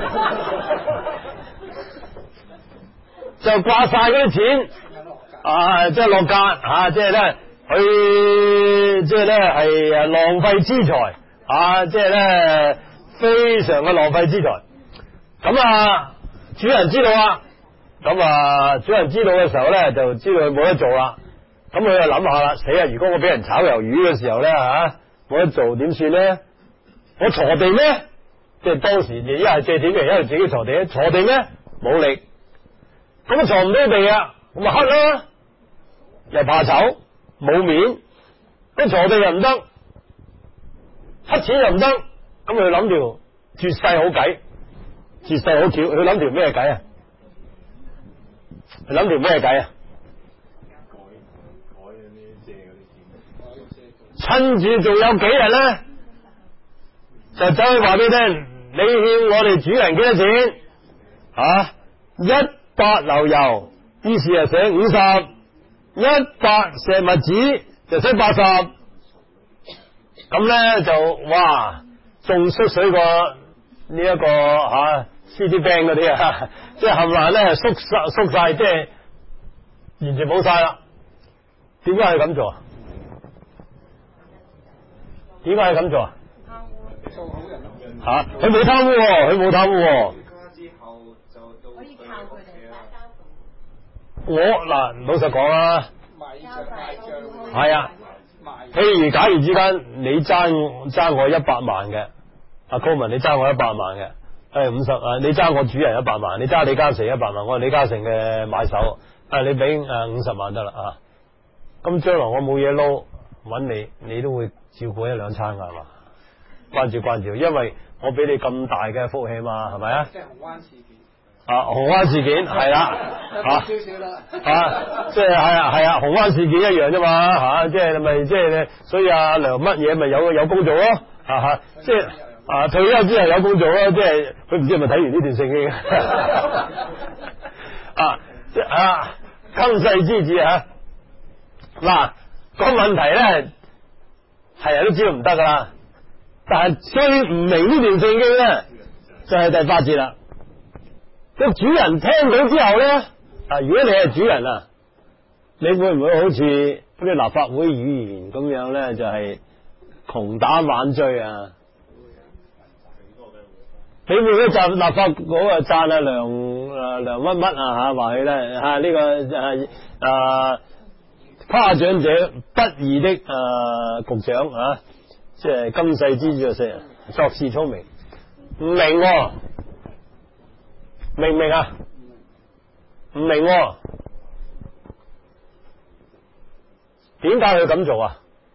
就掛晒嗰啲錢。啊，即係落格啊！即係咧，佢即係咧係誒浪費資財啊！即係咧非常嘅浪費資財。咁啊，主人知道啦，咁啊，主人知道嘅時候咧，就知道佢冇得做啦。咁佢就諗下啦，死啊！如果我俾人炒魷魚嘅時候咧吓，冇得做點算咧？我鋤地咩？即係當時你一係借錢嘅，一係自己鋤地，鋤地咩？冇力，咁啊鋤唔到地啊，咁啊黑啦。又怕醜，冇面，咁鋤地又唔得，黑錢又唔得，咁佢諗條絕世好計，絕世好橋，佢諗條咩計啊？ 你諗條咩計啊？ 改改嗰啲借嗰啲錢。 趁住仲有幾日咧，就走去話俾你聽，你欠我哋主人幾多錢啊？一百牛油，於是就寫五十；一百石麥子就寫八十。咁咧就哇，仲縮水過呢一個吓 Citibank 嗰啲啊，即係冚唪唥咧縮晒縮晒，即係完全冇晒啦。點解係咁做啊？點解係咁做啊？ 做好人咯。 吓，佢冇貪污喎，佢冇貪污喎。 之後就到可以靠佢哋打交道。 我嗱老實講啦， 賣帳賣帳。 係啊。譬如假如之間你爭爭我一百萬嘅，阿高文你爭我一百萬嘅，誒五十啊，你爭我主人一百萬，你爭李嘉誠一百萬，我係李嘉誠嘅買手，誒你俾誒五十萬得啦啊，咁將來我冇嘢撈揾你，你都會照顧一兩餐噶係嘛？關注關注，因為我俾你咁大嘅福氣嘛，係咪啊？ 即係紅灣事件。 啊，紅灣事件係啦， 少少啦， 啊，即係係啊係啊，紅灣事件一樣啫嘛，吓，即係咪即係，所以阿梁乜嘢咪有有工做咯，吓吓，即係啊退休之後有工做咯，即係佢唔知係咪睇完呢段聖經啊，即係啊，今世之子啊，嗱個問題咧係人都知道唔得噶啦，但係最唔明呢段聖經咧就係第八節啦。個主人聽到之後咧，啊，如果你係主人啊，你會唔會好似嗰啲立法會議員咁樣咧，就係、是、窮打猛追啊？你會唔會讚立法嗰個讚阿梁誒梁乜乜啊吓，話佢咧吓呢個誒誒誇獎者不義的誒、呃、局長啊，即係今世之主就係作事聰明，唔明喎、哦。明唔明啊？唔明喎，點解佢咁做啊？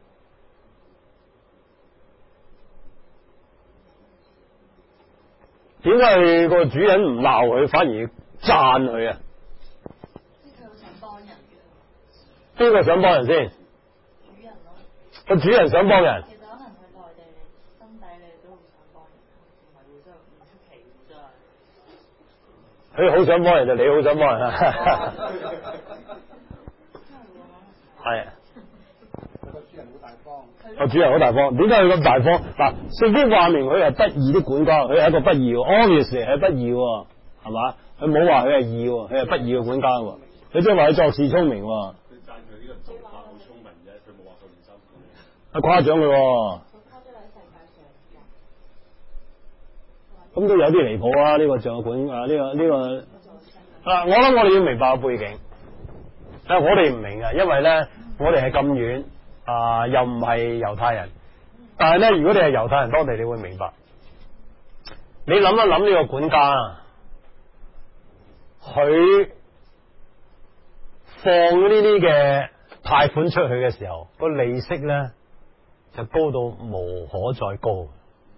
點解佢個主人唔鬧佢，反而讚佢啊？ 佢好想幫人嘅。 邊個想幫人先？ 主人咯。 個主人想幫人。 其實可能佢內地你心底你都好想幫人，唔係會真係唔出奇嘅真係。 佢好想幫人就你好想幫人啊！係啊， 個主人好大方。 個主人好大方，點解佢咁大方？嗱，聖經話明佢係不義的管家，佢係一個不義，obviously 係不義，係嘛？佢冇話佢係義，佢係不義嘅管家，佢即係話佢作事聰明。佢讚佢呢個做法好聰明啫，佢冇話佢唔辛苦。 啊，誇獎佢。咁都有啲離譜啊！呢、這個掌管啊，呢、這個呢、這個啊，我諗我哋要明白個背景。但係我哋唔明啊，因為咧，我哋係咁遠啊，又唔係猶太人。但係咧，如果你係猶太人當地，你會明白。你諗一諗呢個管家，佢放呢啲嘅貸款出去嘅時候，個利息咧就高到無可再高。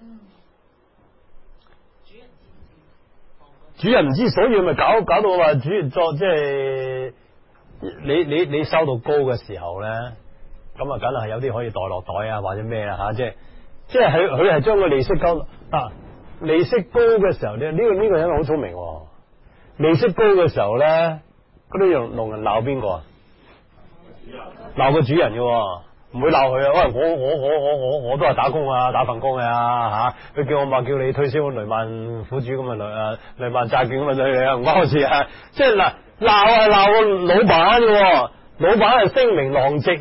主人唔知，所以咪搞搞到話主人作即係你你你收到高嘅時候咧，咁啊，梗係有啲可以袋落袋啊，或者咩啊吓，即係即係佢佢係將個利息高啊，利息高嘅時候咧，呢、這個呢、這個人好聰明、哦，利息高嘅時候咧，嗰啲農農人鬧邊個啊？鬧個主人嘅、哦。唔會鬧佢啊！喂，我我我我我我都係打工啊，打份工嘅啊吓！佢、啊、叫我話叫你推銷雷曼苦主咁啊雷啊雷曼債券咁啊對你啊唔關我事啊！即係嗱鬧係鬧個老闆嘅，老闆係聲名狼藉，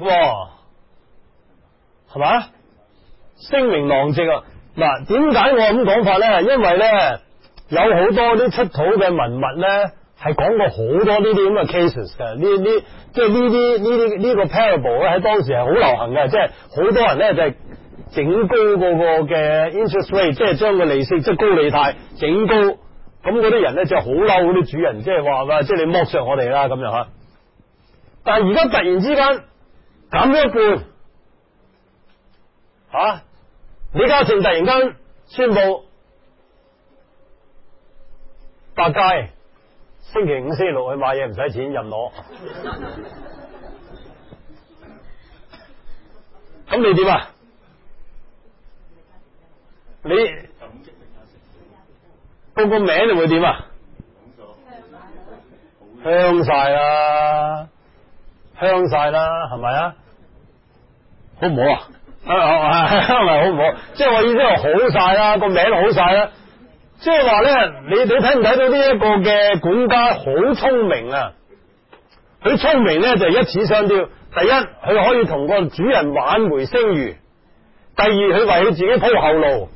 係嘛？聲名狼藉啊！嗱，點解我咁講法咧？因為咧有好多啲出土嘅文物咧。係講過好多呢啲咁嘅 cases 嘅，呢呢即係呢啲呢啲呢個 parable 咧喺當時係好流行嘅，即係好多人咧就係、是、整高嗰個嘅 interest rate，即係將個利息即係高利貸整高，咁嗰啲人咧就好嬲嗰啲主人，即係話話即係你剝削我哋啦咁樣吓。但係而家突然之間減咗一半，吓、啊、李嘉誠突然間宣布百佳。 星期五、星期六去買嘢唔使錢任攞。咁你點啊？你報個名你會點啊？香晒啦，香晒啦，係咪啊？好唔好啊？啊係咪好唔好？即係我意思係好晒啦，個名好晒啦。即係話咧，你你睇唔睇到呢一個嘅管家好聰明啊？佢聰明咧就係一矢雙雕。第一，佢可以同個主人挽回聲譽；第二，佢為佢自己鋪後路。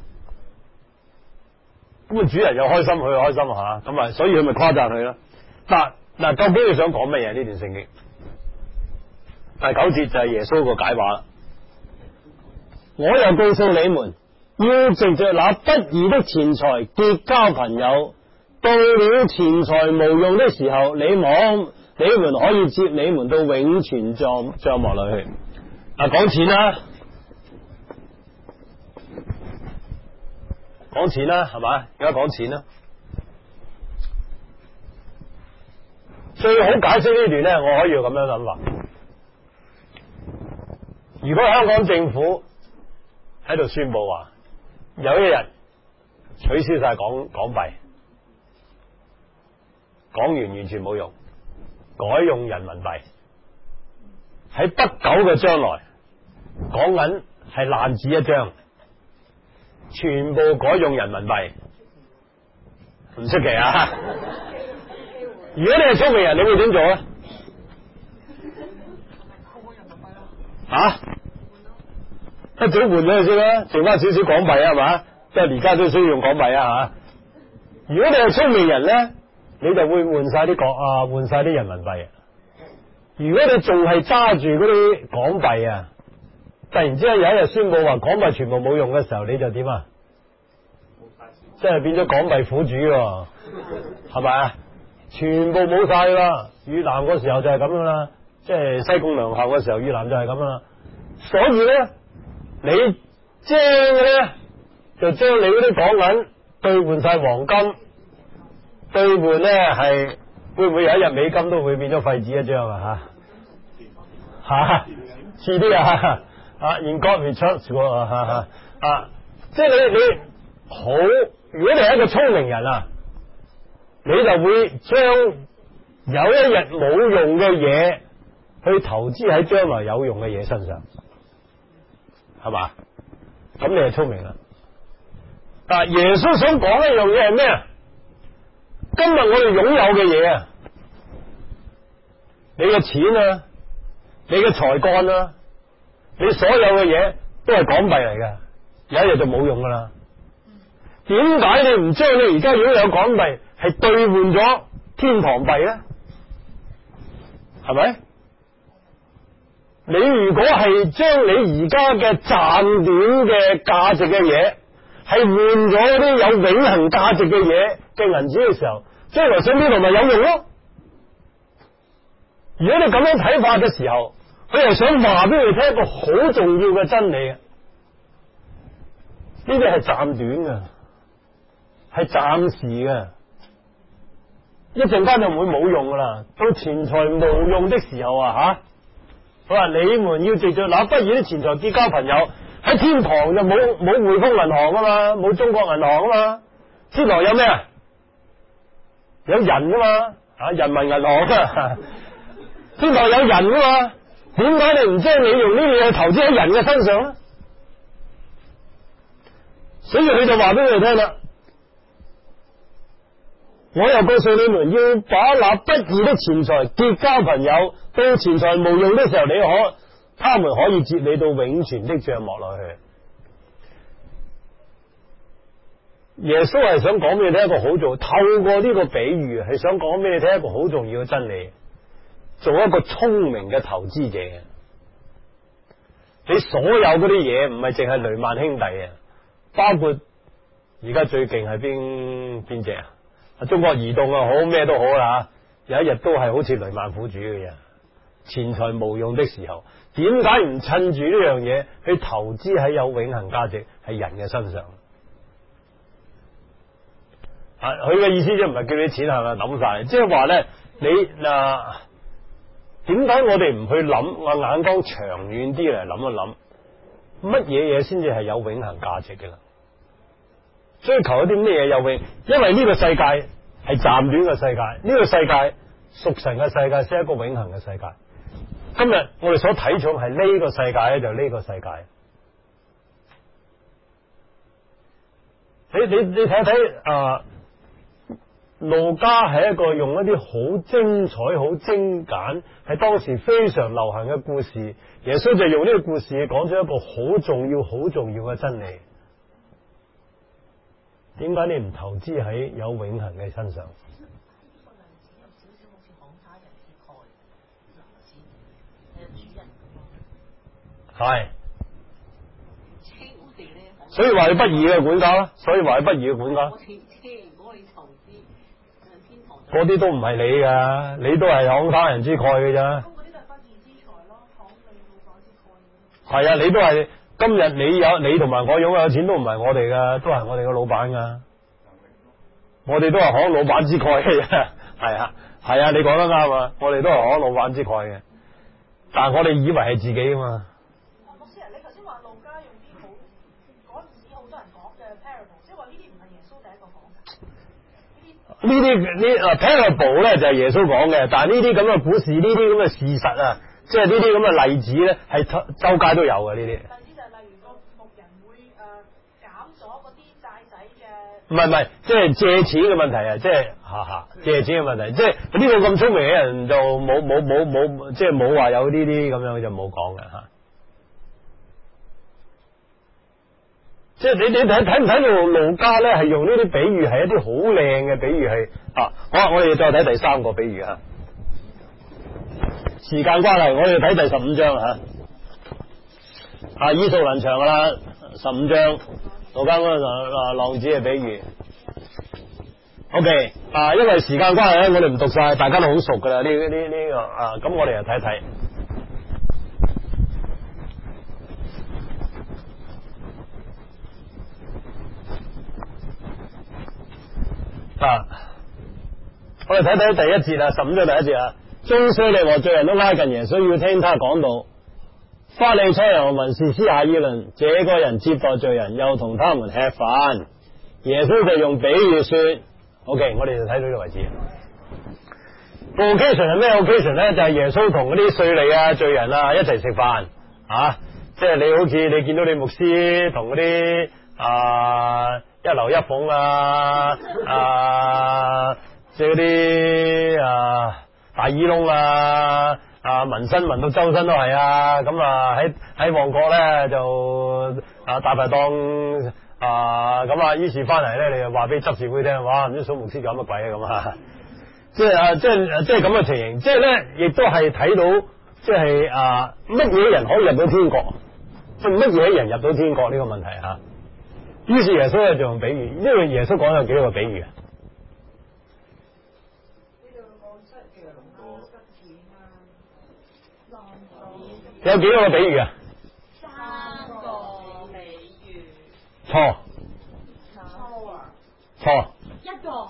咁啊，主人又開心，佢又開心吓，咁啊，所以佢咪誇讚佢啦。嗱嗱，究竟你想講乜嘢呢段聖經？第九節就係耶穌個解話啦。我又告訴你們，要藉着那不義的錢財結交朋友，到了錢財無用的時候，你望你們可以接你們到永存帳帳幕裏去。啊，講錢啦，講錢啦，係咪？而家講錢啦。最好解釋呢段咧，我可以咁樣諗話。如果香港政府喺度宣布話，有一日取消晒港港幣，港元完全冇用，改用人民幣，喺不久嘅將來，講緊係爛紙一張，全部改用人民幣，唔出奇啊！如果你係聰明人，你會點做啊？啊？一早換咗佢先啦，剩翻少少港幣啊，係嘛？即係而家都需要用港幣啊，吓！如果你係聰明人咧，你就會換晒啲港啊，換晒啲人民幣。如果你仲係揸住嗰啲港幣啊，突然之間有一日宣布話港幣全部冇用嘅時候，你就點啊？即係變咗港幣苦主喎，係咪啊？全部冇晒啦！越南嗰時候就係咁樣啦，即係西貢良校嘅時候，越南就係咁啦。所以咧，你精嘅咧，就將你嗰啲港銀兌換晒黃金，兌換咧係會唔會有一日美金都會變咗廢紙一張啊？吓吓，遲啲啊！啊 ，in God we trust 啊！吓吓啊！即係你你好，如果你係一個聰明人啊，你就會將有一日冇用嘅嘢去投資喺將來有用嘅嘢身上，係嘛？咁你係聰明啦。但係耶穌想講一樣嘢係咩啊？今日我哋擁有嘅嘢啊，你嘅錢啊，你嘅才幹啊，你所有嘅嘢都係港幣嚟嘅，有一日就冇用噶啦。點解你唔將你而家擁有港幣係兌換咗天堂幣咧？係咪？你如果係將你而家嘅賺短嘅價值嘅嘢，係換咗啲有永恆價值嘅嘢嘅銀紙嘅時候，將來上呢度咪有用咯？如果你咁樣睇法嘅時候，佢係想話俾你聽一個好重要嘅真理啊！呢啲係暫短嘅，係暫時嘅，一陣間就唔會冇用噶啦。到錢財無用的時候啊，吓！佢話你們要藉着那不義的錢財結交朋友，喺天堂就冇冇匯豐銀行啊嘛，冇中國銀行啊嘛，天堂有咩啊？有人啊嘛，啊人民銀行啊，天堂有人啊嘛，點解你唔將你用呢啲嘢投資喺人嘅身上咧？所以佢就話俾你哋聽啦，我又告訴你們，要把那不義的錢財結交朋友，到錢財無用的時候，你可他們可以接你到永存的帳幕落去。耶穌係想講俾你聽一個好重，透過呢個比喻係想講俾你聽一個好重要嘅真理，做一個聰明嘅投資者。你所有嗰啲嘢唔係淨係雷曼兄弟啊，包括而家最勁係邊邊隻啊？中國移動啊好，咩都好啦，有一日都係好似雷曼苦主嘅嘢。錢財無用的時候，點解唔趁住呢樣嘢去投資喺有永恆價值係人嘅身上？ 啊，佢嘅意思即係唔係叫你錢係咪抌晒，即係話咧你嗱點解我哋唔去諗，我眼光長遠啲嚟諗一諗，乜嘢嘢先至係有永恆價值嘅啦？追求一啲咩嘢有永？因為呢個世界係暫短嘅世界，呢、這個世界屬神嘅世界先係一個永恆嘅世界。今日我哋所睇重係呢個世界咧，就呢、是、個世界。你你你睇睇啊，路加係一個用一啲好精彩、好精簡，係當時非常流行嘅故事。耶穌就用呢個故事講咗一個好重要、好重要嘅真理。點解你唔投資喺有永恆嘅身上？係，所以話你不義嘅管家啦，所以話你不義嘅管家。嗰啲都唔係你噶，你都係慷他人之慨嘅咋。咁嗰啲就係不義之財咯，慷你老闆之慨。係啊，你都係今日你有你同埋我擁有錢都唔係我哋噶，都係我哋嘅老闆噶。我哋都係慷老闆之慨嘅啫，係啊，係啊，你講得啱啊，我哋都係慷老闆之慨嘅，但係我哋以為係自己啊嘛。 牧師啊，你頭先話路加用啲好嗰陣時好多人講嘅 parable， 即係話呢啲唔係耶穌第一個講嘅。呢啲呢啊 parable 咧就係耶穌講嘅，但係呢啲咁嘅故事，呢啲咁嘅事實啊，即係呢啲咁嘅例子咧，係周街都有嘅呢啲。例子就係例如個牧人會誒減咗嗰啲債仔嘅。唔係唔係，即係借錢嘅問題啊！即係嚇嚇借錢嘅問題，即係呢個咁聰明嘅人就冇冇冇冇，即係冇話有呢啲咁樣就冇講嘅嚇。即係你你睇睇唔睇到路加咧係用呢啲比喻係一啲好靚嘅比喻係啊！好，我哋再睇第三個比喻啊。時間關係，我哋睇第十五章嚇。啊，耳熟能詳噶啦，十五章路加嗰個浪子嘅比喻。OK， 啊，因為時間關係咧，我哋唔讀晒，大家都好熟噶啦。呢呢呢個啊，咁我哋又睇一睇。啊！我哋睇睇第一節啦，十五章第一節啊，眾稅吏和罪人都拉近耶穌，要聽他講道。法利賽人和文士私下議論，這個人接待罪人，又同他們吃飯。耶穌就用比喻說 ，OK， 我哋就睇到呢個為止。occasion 係咩 occasion 咧？就係、是、耶穌同嗰啲稅吏啊、罪人啊一齊食飯啊，即係你好似你見到你牧師同嗰啲啊。一樓一鳳啊，啊，即係嗰啲啊大耳窿啊，啊紋身紋到周身都係啊，咁啊喺喺旺角咧就啊大排檔啊，咁啊於是翻嚟咧，你就話俾執事會聽，哇唔知數牧師搞乜鬼啊咁啊，即係啊即係即係咁嘅情形，即係咧亦都係睇到即係啊乜嘢人可以入到天國，即係乜嘢人入到天國呢個問題吓。於是耶穌咧就用比喻，因為耶穌講有幾個比喻啊？有幾多個比喻啊？ 三個比喻。 錯。 錯啊。 錯。 一個。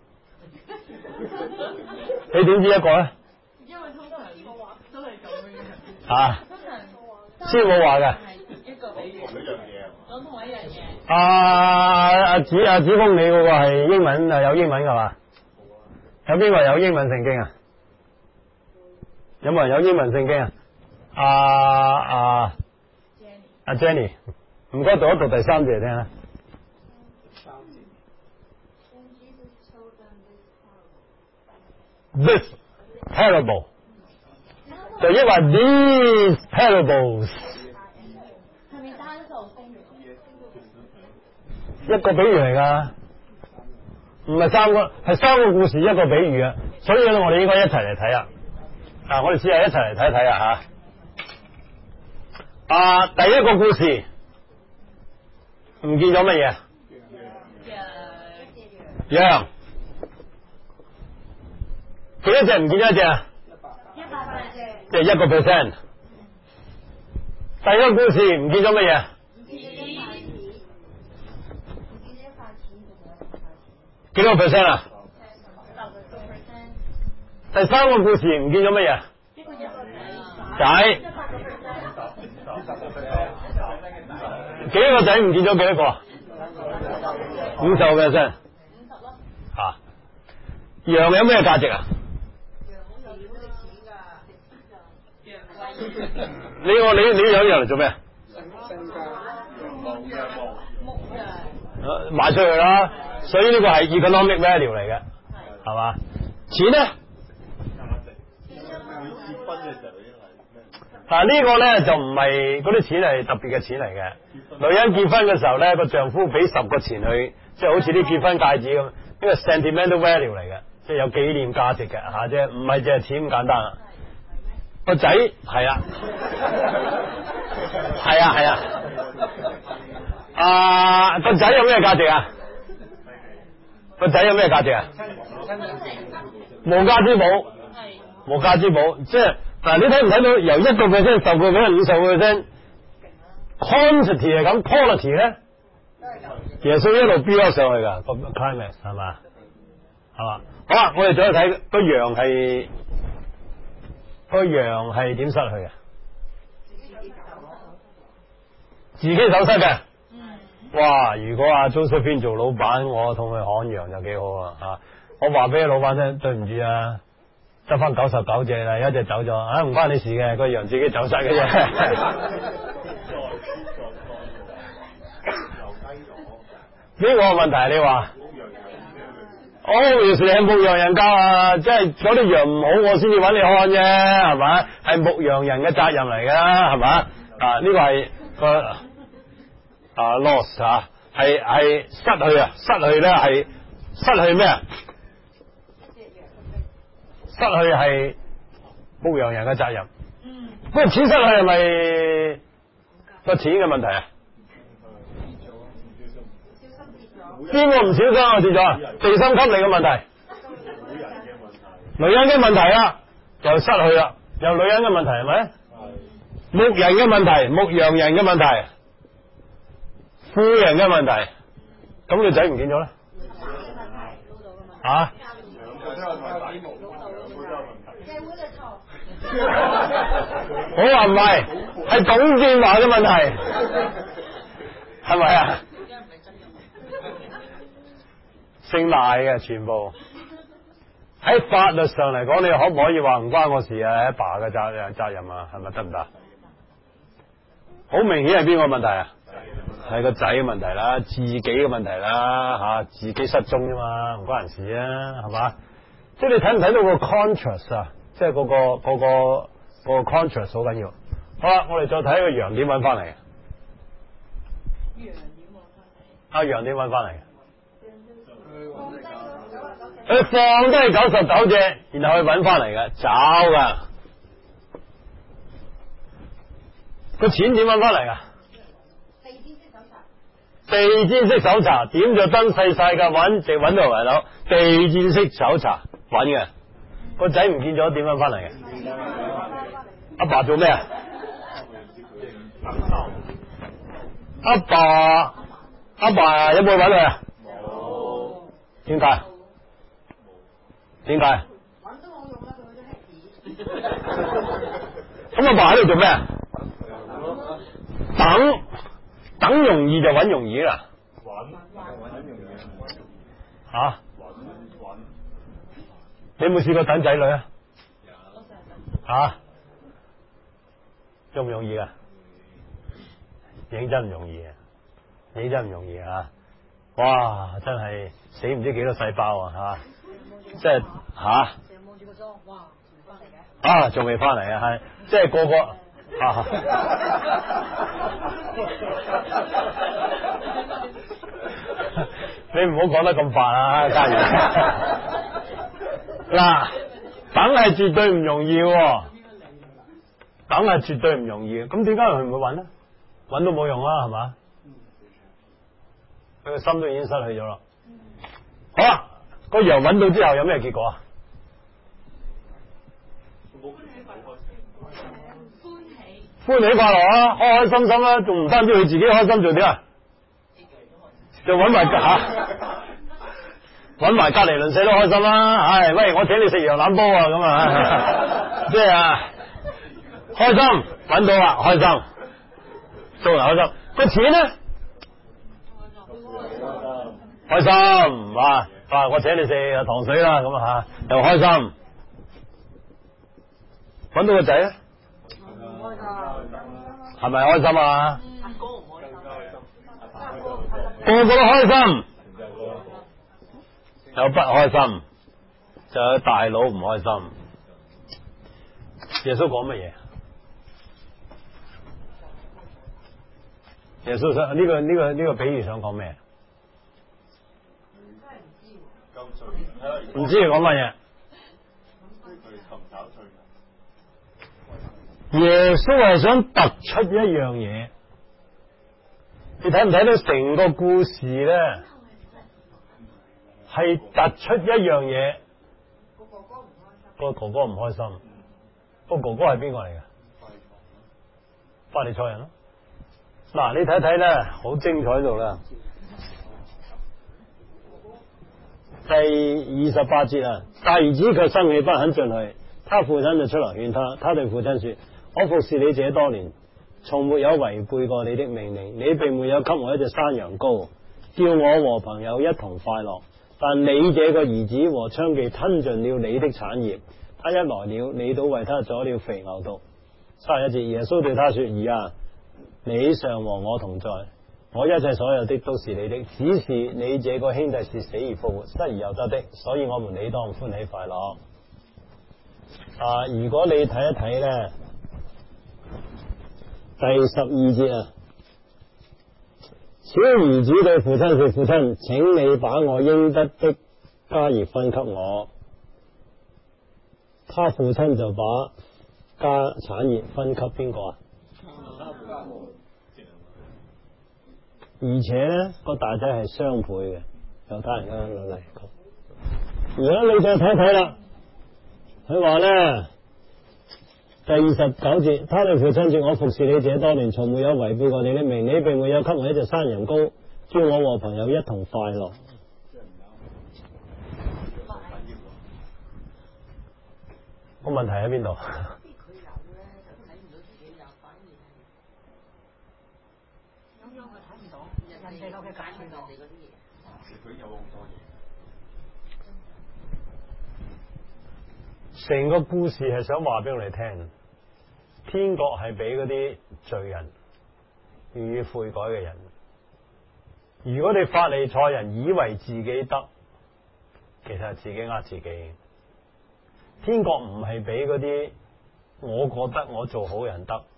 你點知一個咧？ 因為通常冇話都係咁嘅。 啊。先冇話嘅。 一個比喻。講同一樣嘢。 啊阿子阿子峰，你嗰個係英文啊，有英文噶嘛？有邊個有英文聖經啊？有冇人有英文聖經啊？啊啊阿 Jenny， 唔該讀一讀第三節嚟聽啦。This parable 就抑或 these parables。一個比喻嚟噶，唔係三個，係三個故事一個比喻啊！所以咧，我哋應該一齊嚟睇啊！啊，我哋試下一齊嚟睇睇啊吓！啊，第一個故事唔見咗乜嘢？羊。幾多隻唔見咗一隻啊？一百隻。即係一個 percent。第一個故事唔見咗乜嘢？ 幾多個 percent 啊？第三個故事唔見咗乜嘢？仔。幾個仔唔見咗幾多個？五十個 percent。啊，羊有咩價值啊？你我你你養羊嚟做咩？賣出去啦，所以呢個係 economic value 嚟嘅，係嘛？錢咧？嗱呢個咧就唔係嗰啲錢係特別嘅錢嚟嘅。女人結婚嘅時候咧，個丈夫俾十個錢去，即係好似啲結婚戒指咁，呢個 sentimental value 嚟嘅，即係有紀念價值嘅吓啫，唔係淨係錢咁簡單。個仔係啊，係啊係啊，啊個仔有咩價值啊？個仔有咩價值啊？無價之寶，無價之寶，即係嗱，你睇唔睇到由一個 percent、十個 percent、五十個 percent，quantity 係咁 ，quality 咧，耶穌一路飆咗上去噶個 climax 係嘛，係嘛？好啦，我哋再睇個羊係個羊係點失去嘅？自己手失嘅。哇！如果阿 Josephine 做老闆，我同佢看羊就幾好啊！啊，我話俾老闆聽，對唔住啊，得翻九十九隻啦，一隻走咗，啊唔關你事嘅，個羊自己走晒嘅啫。呢個問題你話？哦，有時係牧羊人教啊，即係嗰啲羊唔好，我先至揾你看啫，係咪？係牧羊人嘅責任嚟噶，係咪？啊，呢個係個。啊 loss 啊，係係失去啊，失去咧係失去咩啊？失去係牧羊人嘅責任。嗯。不過錢失去係咪個錢嘅問題啊？邊個唔小心啊跌咗啊？地心吸力嘅問題。女人嘅問題啊，又失去啦，又女人嘅問題係咪？牧人嘅問題，牧羊人嘅問題。富人嘅問題，咁個仔唔見咗咧？啊？我話唔係，係董建華嘅問題，係咪啊？姓賴嘅全部喺法律上嚟講，你可唔可以話唔關我事啊？阿爸嘅責任責任啊，係咪得唔得？好明顯係邊個問題啊？係個仔嘅問題啦，自己嘅問題啦，吓、啊、自己失蹤啫嘛，唔關人事啊，係嘛？即係你睇唔睇到個 contrast 啊？即係嗰、嗰個、嗰個、嗰個 contrast 好緊要。好啦，我哋再睇個羊點搵翻嚟嘅。羊點搵翻嚟？阿羊點搵翻嚟嘅？佢放低九十九隻，然後去搵翻嚟嘅，找噶。個錢點搵翻嚟噶？地氈式搜查，點咗燈細細嘅揾，就揾到圍樓。地氈式搜查揾嘅，個仔唔見咗，點樣翻嚟嘅？阿爸做咩啊？阿爸阿爸有冇揾佢啊？冇。點解？點解？揾都冇用啦，佢嗰啲係咁阿爸喺度做咩啊？等。等容易就揾容易啦，揾揾容易吓，揾揾，你有冇試過等仔女啊？吓，容唔容易啊？認真唔容易啊，認真唔容易啊！哇，真係死唔知幾多細胞啊吓，即係吓，望住個妝，哇，仲未翻嚟嘅，啊，仲未翻嚟啊，係，即係個個。啊！你唔好講得咁快啊，家燕。嗱，等係絕對唔容易，等係絕對唔容易。咁點解佢唔會揾呢？揾都冇用啊，係嘛？佢個心都已經失去咗啦。好啦，個羊揾到之後有咩結果啊？歡喜快樂啊，開開心心啦，仲唔單止佢自己開心，做點啊？就揾埋吓， 揾埋隔離鄰舍都開心啦。唉，喂，我請你食羊腩煲啊，咁啊，即係啊，開心揾到啦，開心，做人開心。個錢咧，開心啊！啊，我請你食糖水啦，咁啊嚇，又開心。揾到個仔咧，係咪開心啊？個個都開心，有不開心，就有大佬唔開心。耶穌講乜嘢？耶穌想呢個呢個呢個比喻想講咩？唔知佢講乜嘢？耶穌係想突出一樣嘢，你睇唔睇到成個故事咧？係突出一樣嘢，個哥哥唔開心。個哥哥係邊個嚟嘅？法利賽人咯。嗱，你睇睇咧，好精彩度啦。第二十八節啊，大兒子卻生氣不肯進去，他父親就出來勸他。他對父親說：我服侍你這多年，從沒有違背過你的命令，你並沒有給我一隻山羊羔，叫我和朋友一同快樂。但你這個兒子和娼妓吞盡了你的產業，他一來了，你倒為他宰了肥牛犢。三十一節，耶穌對他說：兒啊，你常和我同在，我一切所有的都是你的，只是你這個兄弟是死而復活，失而又得的，所以我們理當歡喜快樂。啊，如果你睇一睇咧，第十二節啊，小兒子對父親說：父親，請你把我應得的家業分給我。他父親就把家產業分給邊個啊？而且咧，個大仔係雙倍嘅，猶太人嘅律例。而家你再睇睇啦，佢話咧，第二十九節，他對父親說：我服侍你這多年，從沒有違背過你的命，你並沒有給我一隻山羊羔，叫我和朋友一同快樂。個問題喺邊度？成個故事係想話俾我哋聽，天國係俾嗰啲罪人願意悔改嘅人。如果你法利賽人以為自己得，其實係自己呃自己。天國唔係俾嗰啲我覺得我做好人得，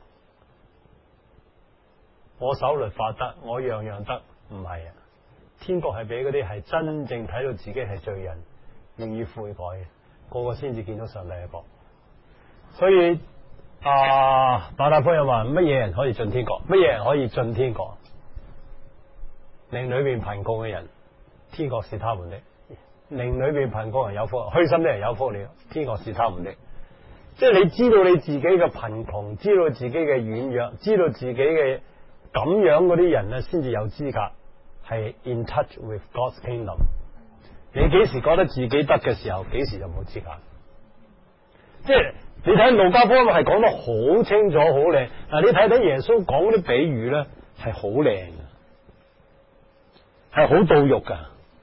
我守律法得，我樣樣得，唔係啊！天國係俾嗰啲係真正睇到自己係罪人，願意悔改嘅，個個先至見到上帝嘅國。所以啊，馬太福音話乜嘢人可以進天國？乜嘢人可以進天國？靈裏邊貧窮嘅人，天國是他們的；靈裏邊貧窮人有福，虛心的人有福了，天國是他們的。即係你知道你自己嘅貧窮，知道自己嘅軟弱，知道自己嘅咁樣嗰啲人咧，先至有資格係 in touch with God's kingdom。你幾時覺得自己得嘅時候，幾時就冇資格。即係你睇路加福音係講得好清楚、好靚。嗱，你睇睇耶穌講嗰啲比喻咧，係好靚嘅，係好到肉噶。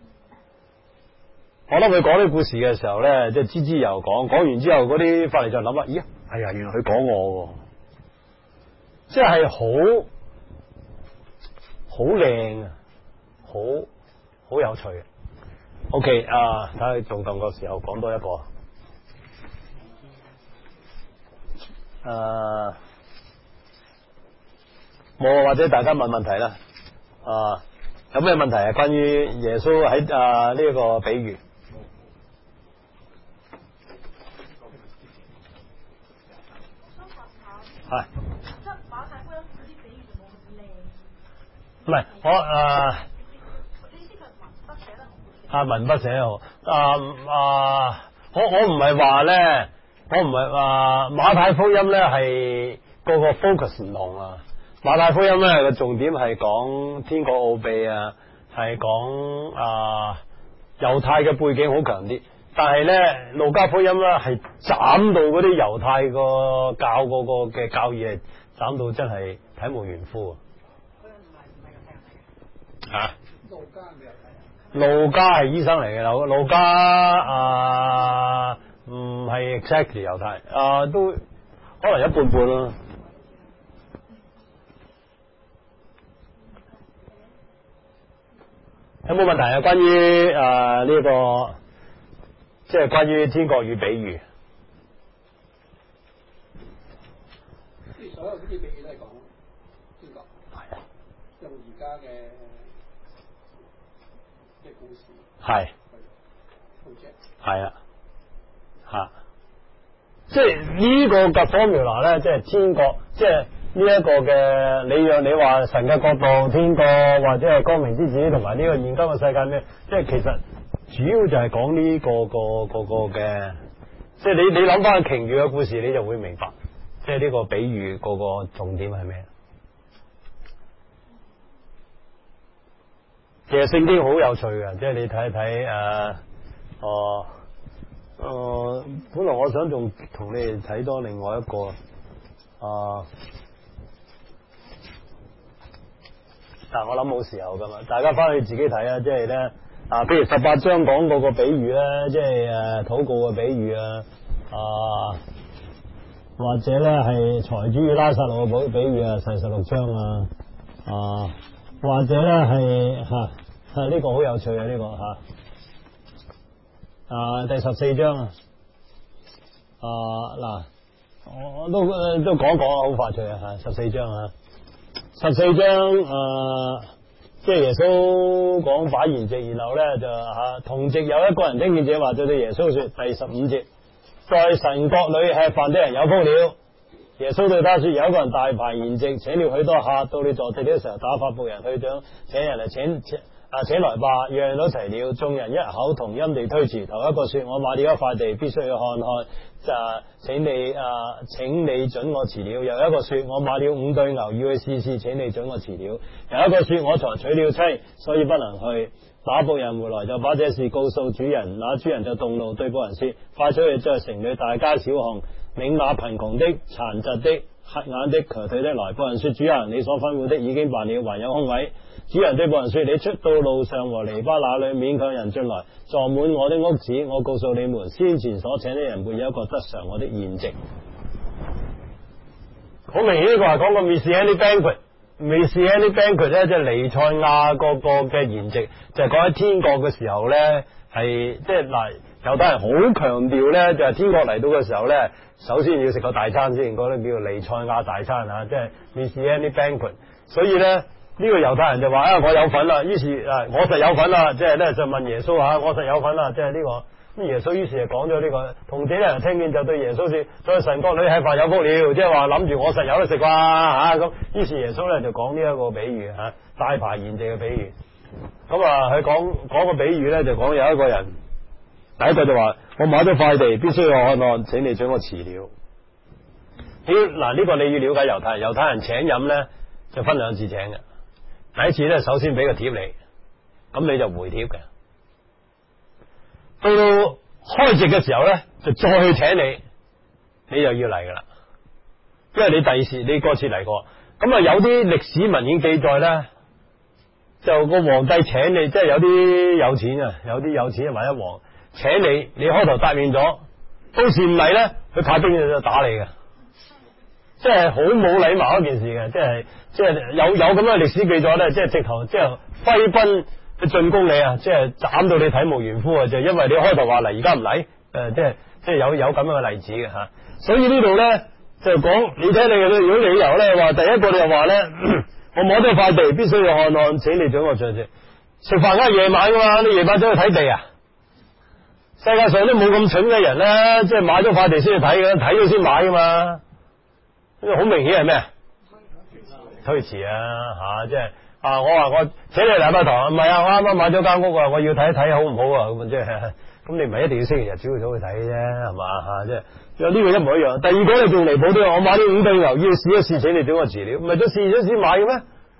我諗佢講呢個故事嘅時候咧，即係滋滋又講，講完之後嗰啲法利賽就諗下，咦，哎呀，原來佢講我，即係好好靚啊，好好有趣嘅。OK 啊，睇下仲夠唔夠時候講多一個。誒，冇，或者大家問問題啦。啊，有咩問題啊？關於耶穌喺啊呢一個比喻。係。即係馬太福音嗰啲比喻就冇咁靚。唔係，我誒。你知佢文筆寫得好。啊，文筆寫得好。啊啊，我我唔係話咧，我唔係話馬太福音咧係個個 focus 唔同啊。馬太福音咧個重點係講天國奧秘啊，係講啊猶太嘅背景好強啲，但係咧路加福音咧係斬到嗰啲猶太個教嗰個嘅教義係斬到真係體無完膚啊！嚇， 路加係咪猶太人？ 路加係醫生嚟嘅，路路加啊唔係 exactly 猶太啊，都可能一半半咯。有冇問題啊？關於啊呢個即係關於天國與比喻， 即係所有呢啲比喻都係講天國， 係啊， 用而家嘅嘅故事係 ，project 係啊嚇，即係呢個嘅 formula 咧，即係天國，即係呢一個嘅你若你話神嘅國度、天國或者係光明之子同埋呢個現今嘅世界咩？即係其實主要就係講呢個個個個嘅，即係你你諗翻鯨魚嘅故事，你就會明白，即係呢個比喻個個重點係咩？其實聖經好有趣嘅，即係你睇一睇誒，哦、呃，誒、呃，本來我想仲同你哋睇多另外一個啊。但係我諗冇時候噶嘛，大家翻去自己睇啊，即係咧啊，譬如十八章講嗰個比喻咧，即係誒禱告嘅比喻啊，啊或者咧係財主與拉撒路嘅比喻啊，第十六章啊，啊或者咧係吓係呢個好有趣啊，呢、這個吓啊第十四章啊，啊嗱我我都都講講好快脆啊吓，十四章啊。十四章誒、呃，即係耶穌講擺筵席，然後咧就吓同席有一個人聽見這話，就對耶穌說：第十五節，在神國裏吃飯的人有福了。耶穌對他說：有一個人大排筵席，請了許多客，到你坐席的時候，打發僕人去將請人嚟請請啊請來吧，樣樣都齊了。眾人一口同音地推辭。頭一個說：我買了一塊地，必須要看看。就請你啊，請你准我辭了。又一個說：我買了五對牛，要去試試，請你准我辭了。又一個說：我才娶了妻，所以不能去。那僕人回來就把這事告訴主人，那主人就動怒，對僕人說：快出去在城裏大街小巷，領那貧窮的、殘疾的、瞎眼的、瘸腿的來。僕人說：主人，你所吩咐的已經辦了，還有空位。主人對僕人說：你出到路上和籬笆那裏，勉強人進來，坐滿我的屋子。我告訴你們，先前所請的人沒有一個得嘗我的筵席。好明顯呢個係講個 Messianic banquet。Messianic banquet 咧，即係彌賽亞個個嘅筵席，就係講喺天國嘅時候咧，係即係嗱，猶太人好強調咧，就係天國嚟到嘅時候咧，首先要食個大餐先，嗰啲叫彌賽亞大餐啊，即係 Messianic banquet。所以咧。呢個猶太人就話啊，我有份啦，於是啊，我實有份啦，即係咧就問耶穌吓，我實有份啦，即係呢個咁耶穌於是就講咗呢個，同這啲人聽見就對耶穌說：在神國裏吃飯有福了，即係話諗住我實有得食啩吓咁。於是耶穌咧就講呢一個比喻吓，大排筵席嘅比喻。咁啊，佢講講個比喻咧就講有一個人，第一個就話我買咗塊地，必須要看看，請你准我辭了。嗱呢個你要了解猶太人，猶太人請飲咧就分兩次請嘅。第一次咧，首先俾個貼你，咁你就回貼嘅。到到開席嘅時候咧，就再去請你，你就要嚟噶啦。因為你第二次你嗰次嚟過，咁啊有啲歷史文獻記載咧，就個皇帝請你，即係有啲有錢啊，有啲有錢或者王請你，你開頭答應咗，到時唔嚟咧，佢派兵就打你嘅。即係好冇禮貌一件事嘅，即係即係有有咁嘅歷史記載咧，即係直頭即係揮軍去進攻你啊！即係斬到你體無完膚啊！就因為你開頭話嚟，而家唔嚟，誒，即係即係有有咁樣嘅例子嘅吓。所以呢度咧就講，你聽你嘅如果理由咧話，第一個你又話咧，我摸到塊地，必須要看看，請你准我上去食飯，梗係夜晚噶嘛，你夜晚走去睇地啊？世界上都冇咁蠢嘅人咧，即係買咗塊地先去睇嘅，睇咗先買噶嘛。呢個好明顯係咩？推遲啊吓，即係啊！我話我請你禮拜堂，唔係啊！我啱啱買咗間屋啊，我要睇一睇好唔好啊？咁即係咁，你唔係一定要星期日朝早去睇啫，係嘛吓？即係有呢個一模一樣。第二個你仲離譜啲，我買啲五對牛要試一試，請你准我辭了，唔係都試咗先買嘅咩？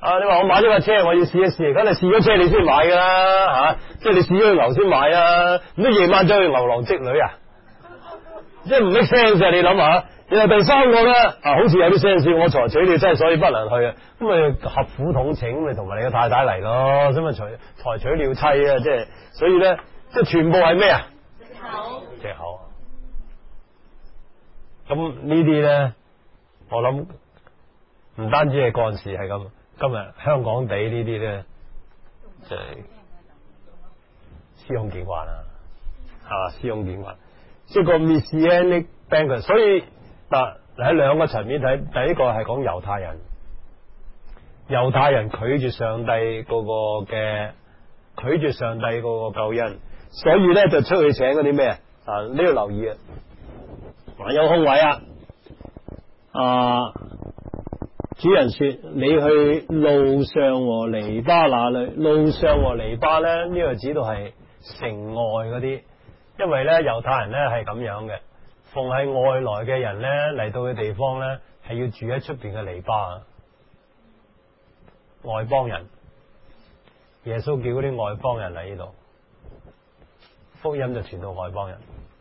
啊！你話我買咗架車，我要試一試，梗係試咗車你先買㗎啦嚇，即係你試咗牛先買啊！咁都夜晚走去牛郎織女啊，即係唔 make sense 啊！你諗下，然後第三個咧啊，好似有啲 sense，我財取了妻，所以不能去啊！咁咪合府統請，咪同埋你嘅太太嚟咯，咁咪財財取了妻啊！即係所以咧，即係全部係咩啊？ 藉口。 藉口。咁呢啲咧，我諗唔單止係嗰陣時係咁。今日香港地呢啲咧，就係司空見慣啦，啊，司空見慣，即係個 Messianic banquet。所以嗱喺兩個層面睇，第一個係講猶太人，猶太人拒絕上帝嗰個嘅拒絕上帝嗰個救恩，所以咧就出去請嗰啲咩啊？呢度留意啊，還有空位啊，啊！主人說：你去路上和籬笆那裏，路上和籬笆咧，呢、這個指到係城外嗰啲，因為咧猶太人咧係咁樣嘅，逢係外來嘅人咧嚟到嘅地方咧，係要住喺出邊嘅籬笆，外邦人。耶穌叫嗰啲外邦人嚟呢度，福音就傳到外邦人。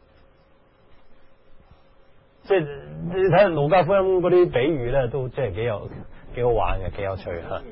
即係你睇下路加福音嗰啲比喻咧，都即係幾有幾好玩嘅，幾有趣吓。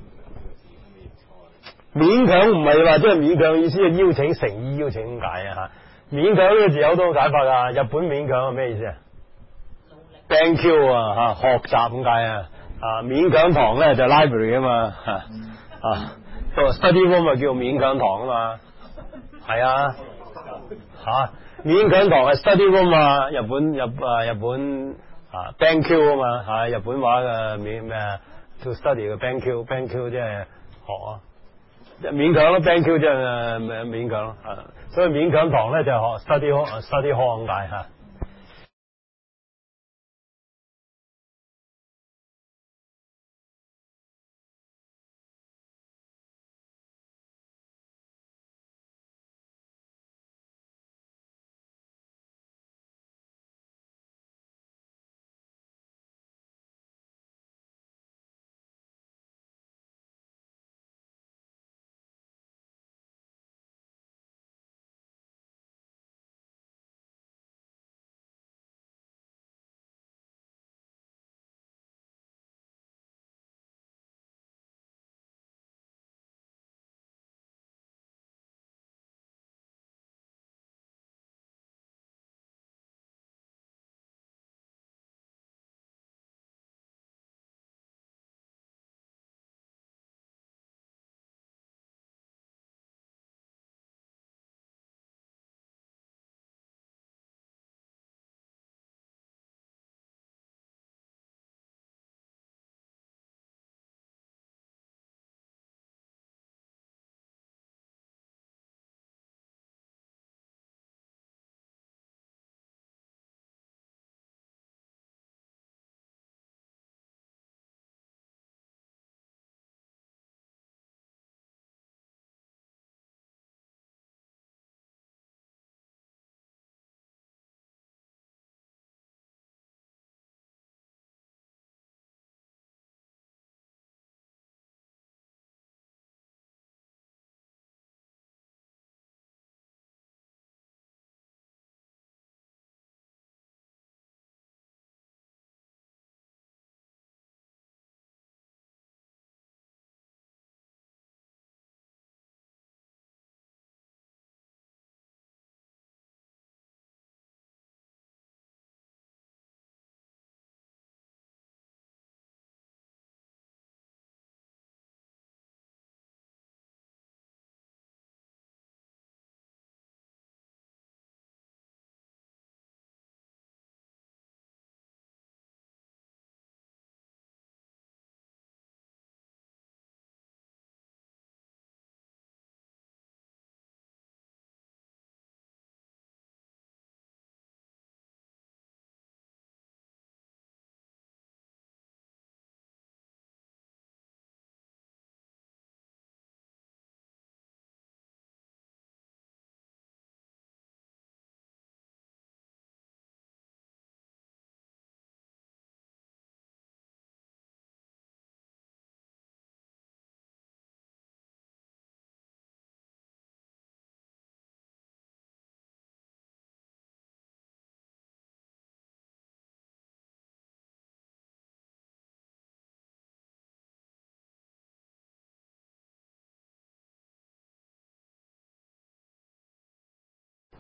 勉強唔係話即係勉強意思係邀請，誠意邀請咁解啊吓。勉強呢個字有好多解法噶，日本勉強係咩意思啊？Thank you 啊吓，學習咁解啊。啊勉強堂咧就係 library 啊嘛吓啊，個 study room 咪叫勉強堂啊嘛，係啊吓。勉強堂係 study room 啊，日本日啊日本啊 banku 啊嘛，係日本話嘅勉咩啊 to study 嘅 banku banku 即係學啊，勉強咯 banku 即係勉強咯，啊，所以勉強堂咧就係學 study hall study hall 咁解吓。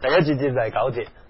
第一節至第九節。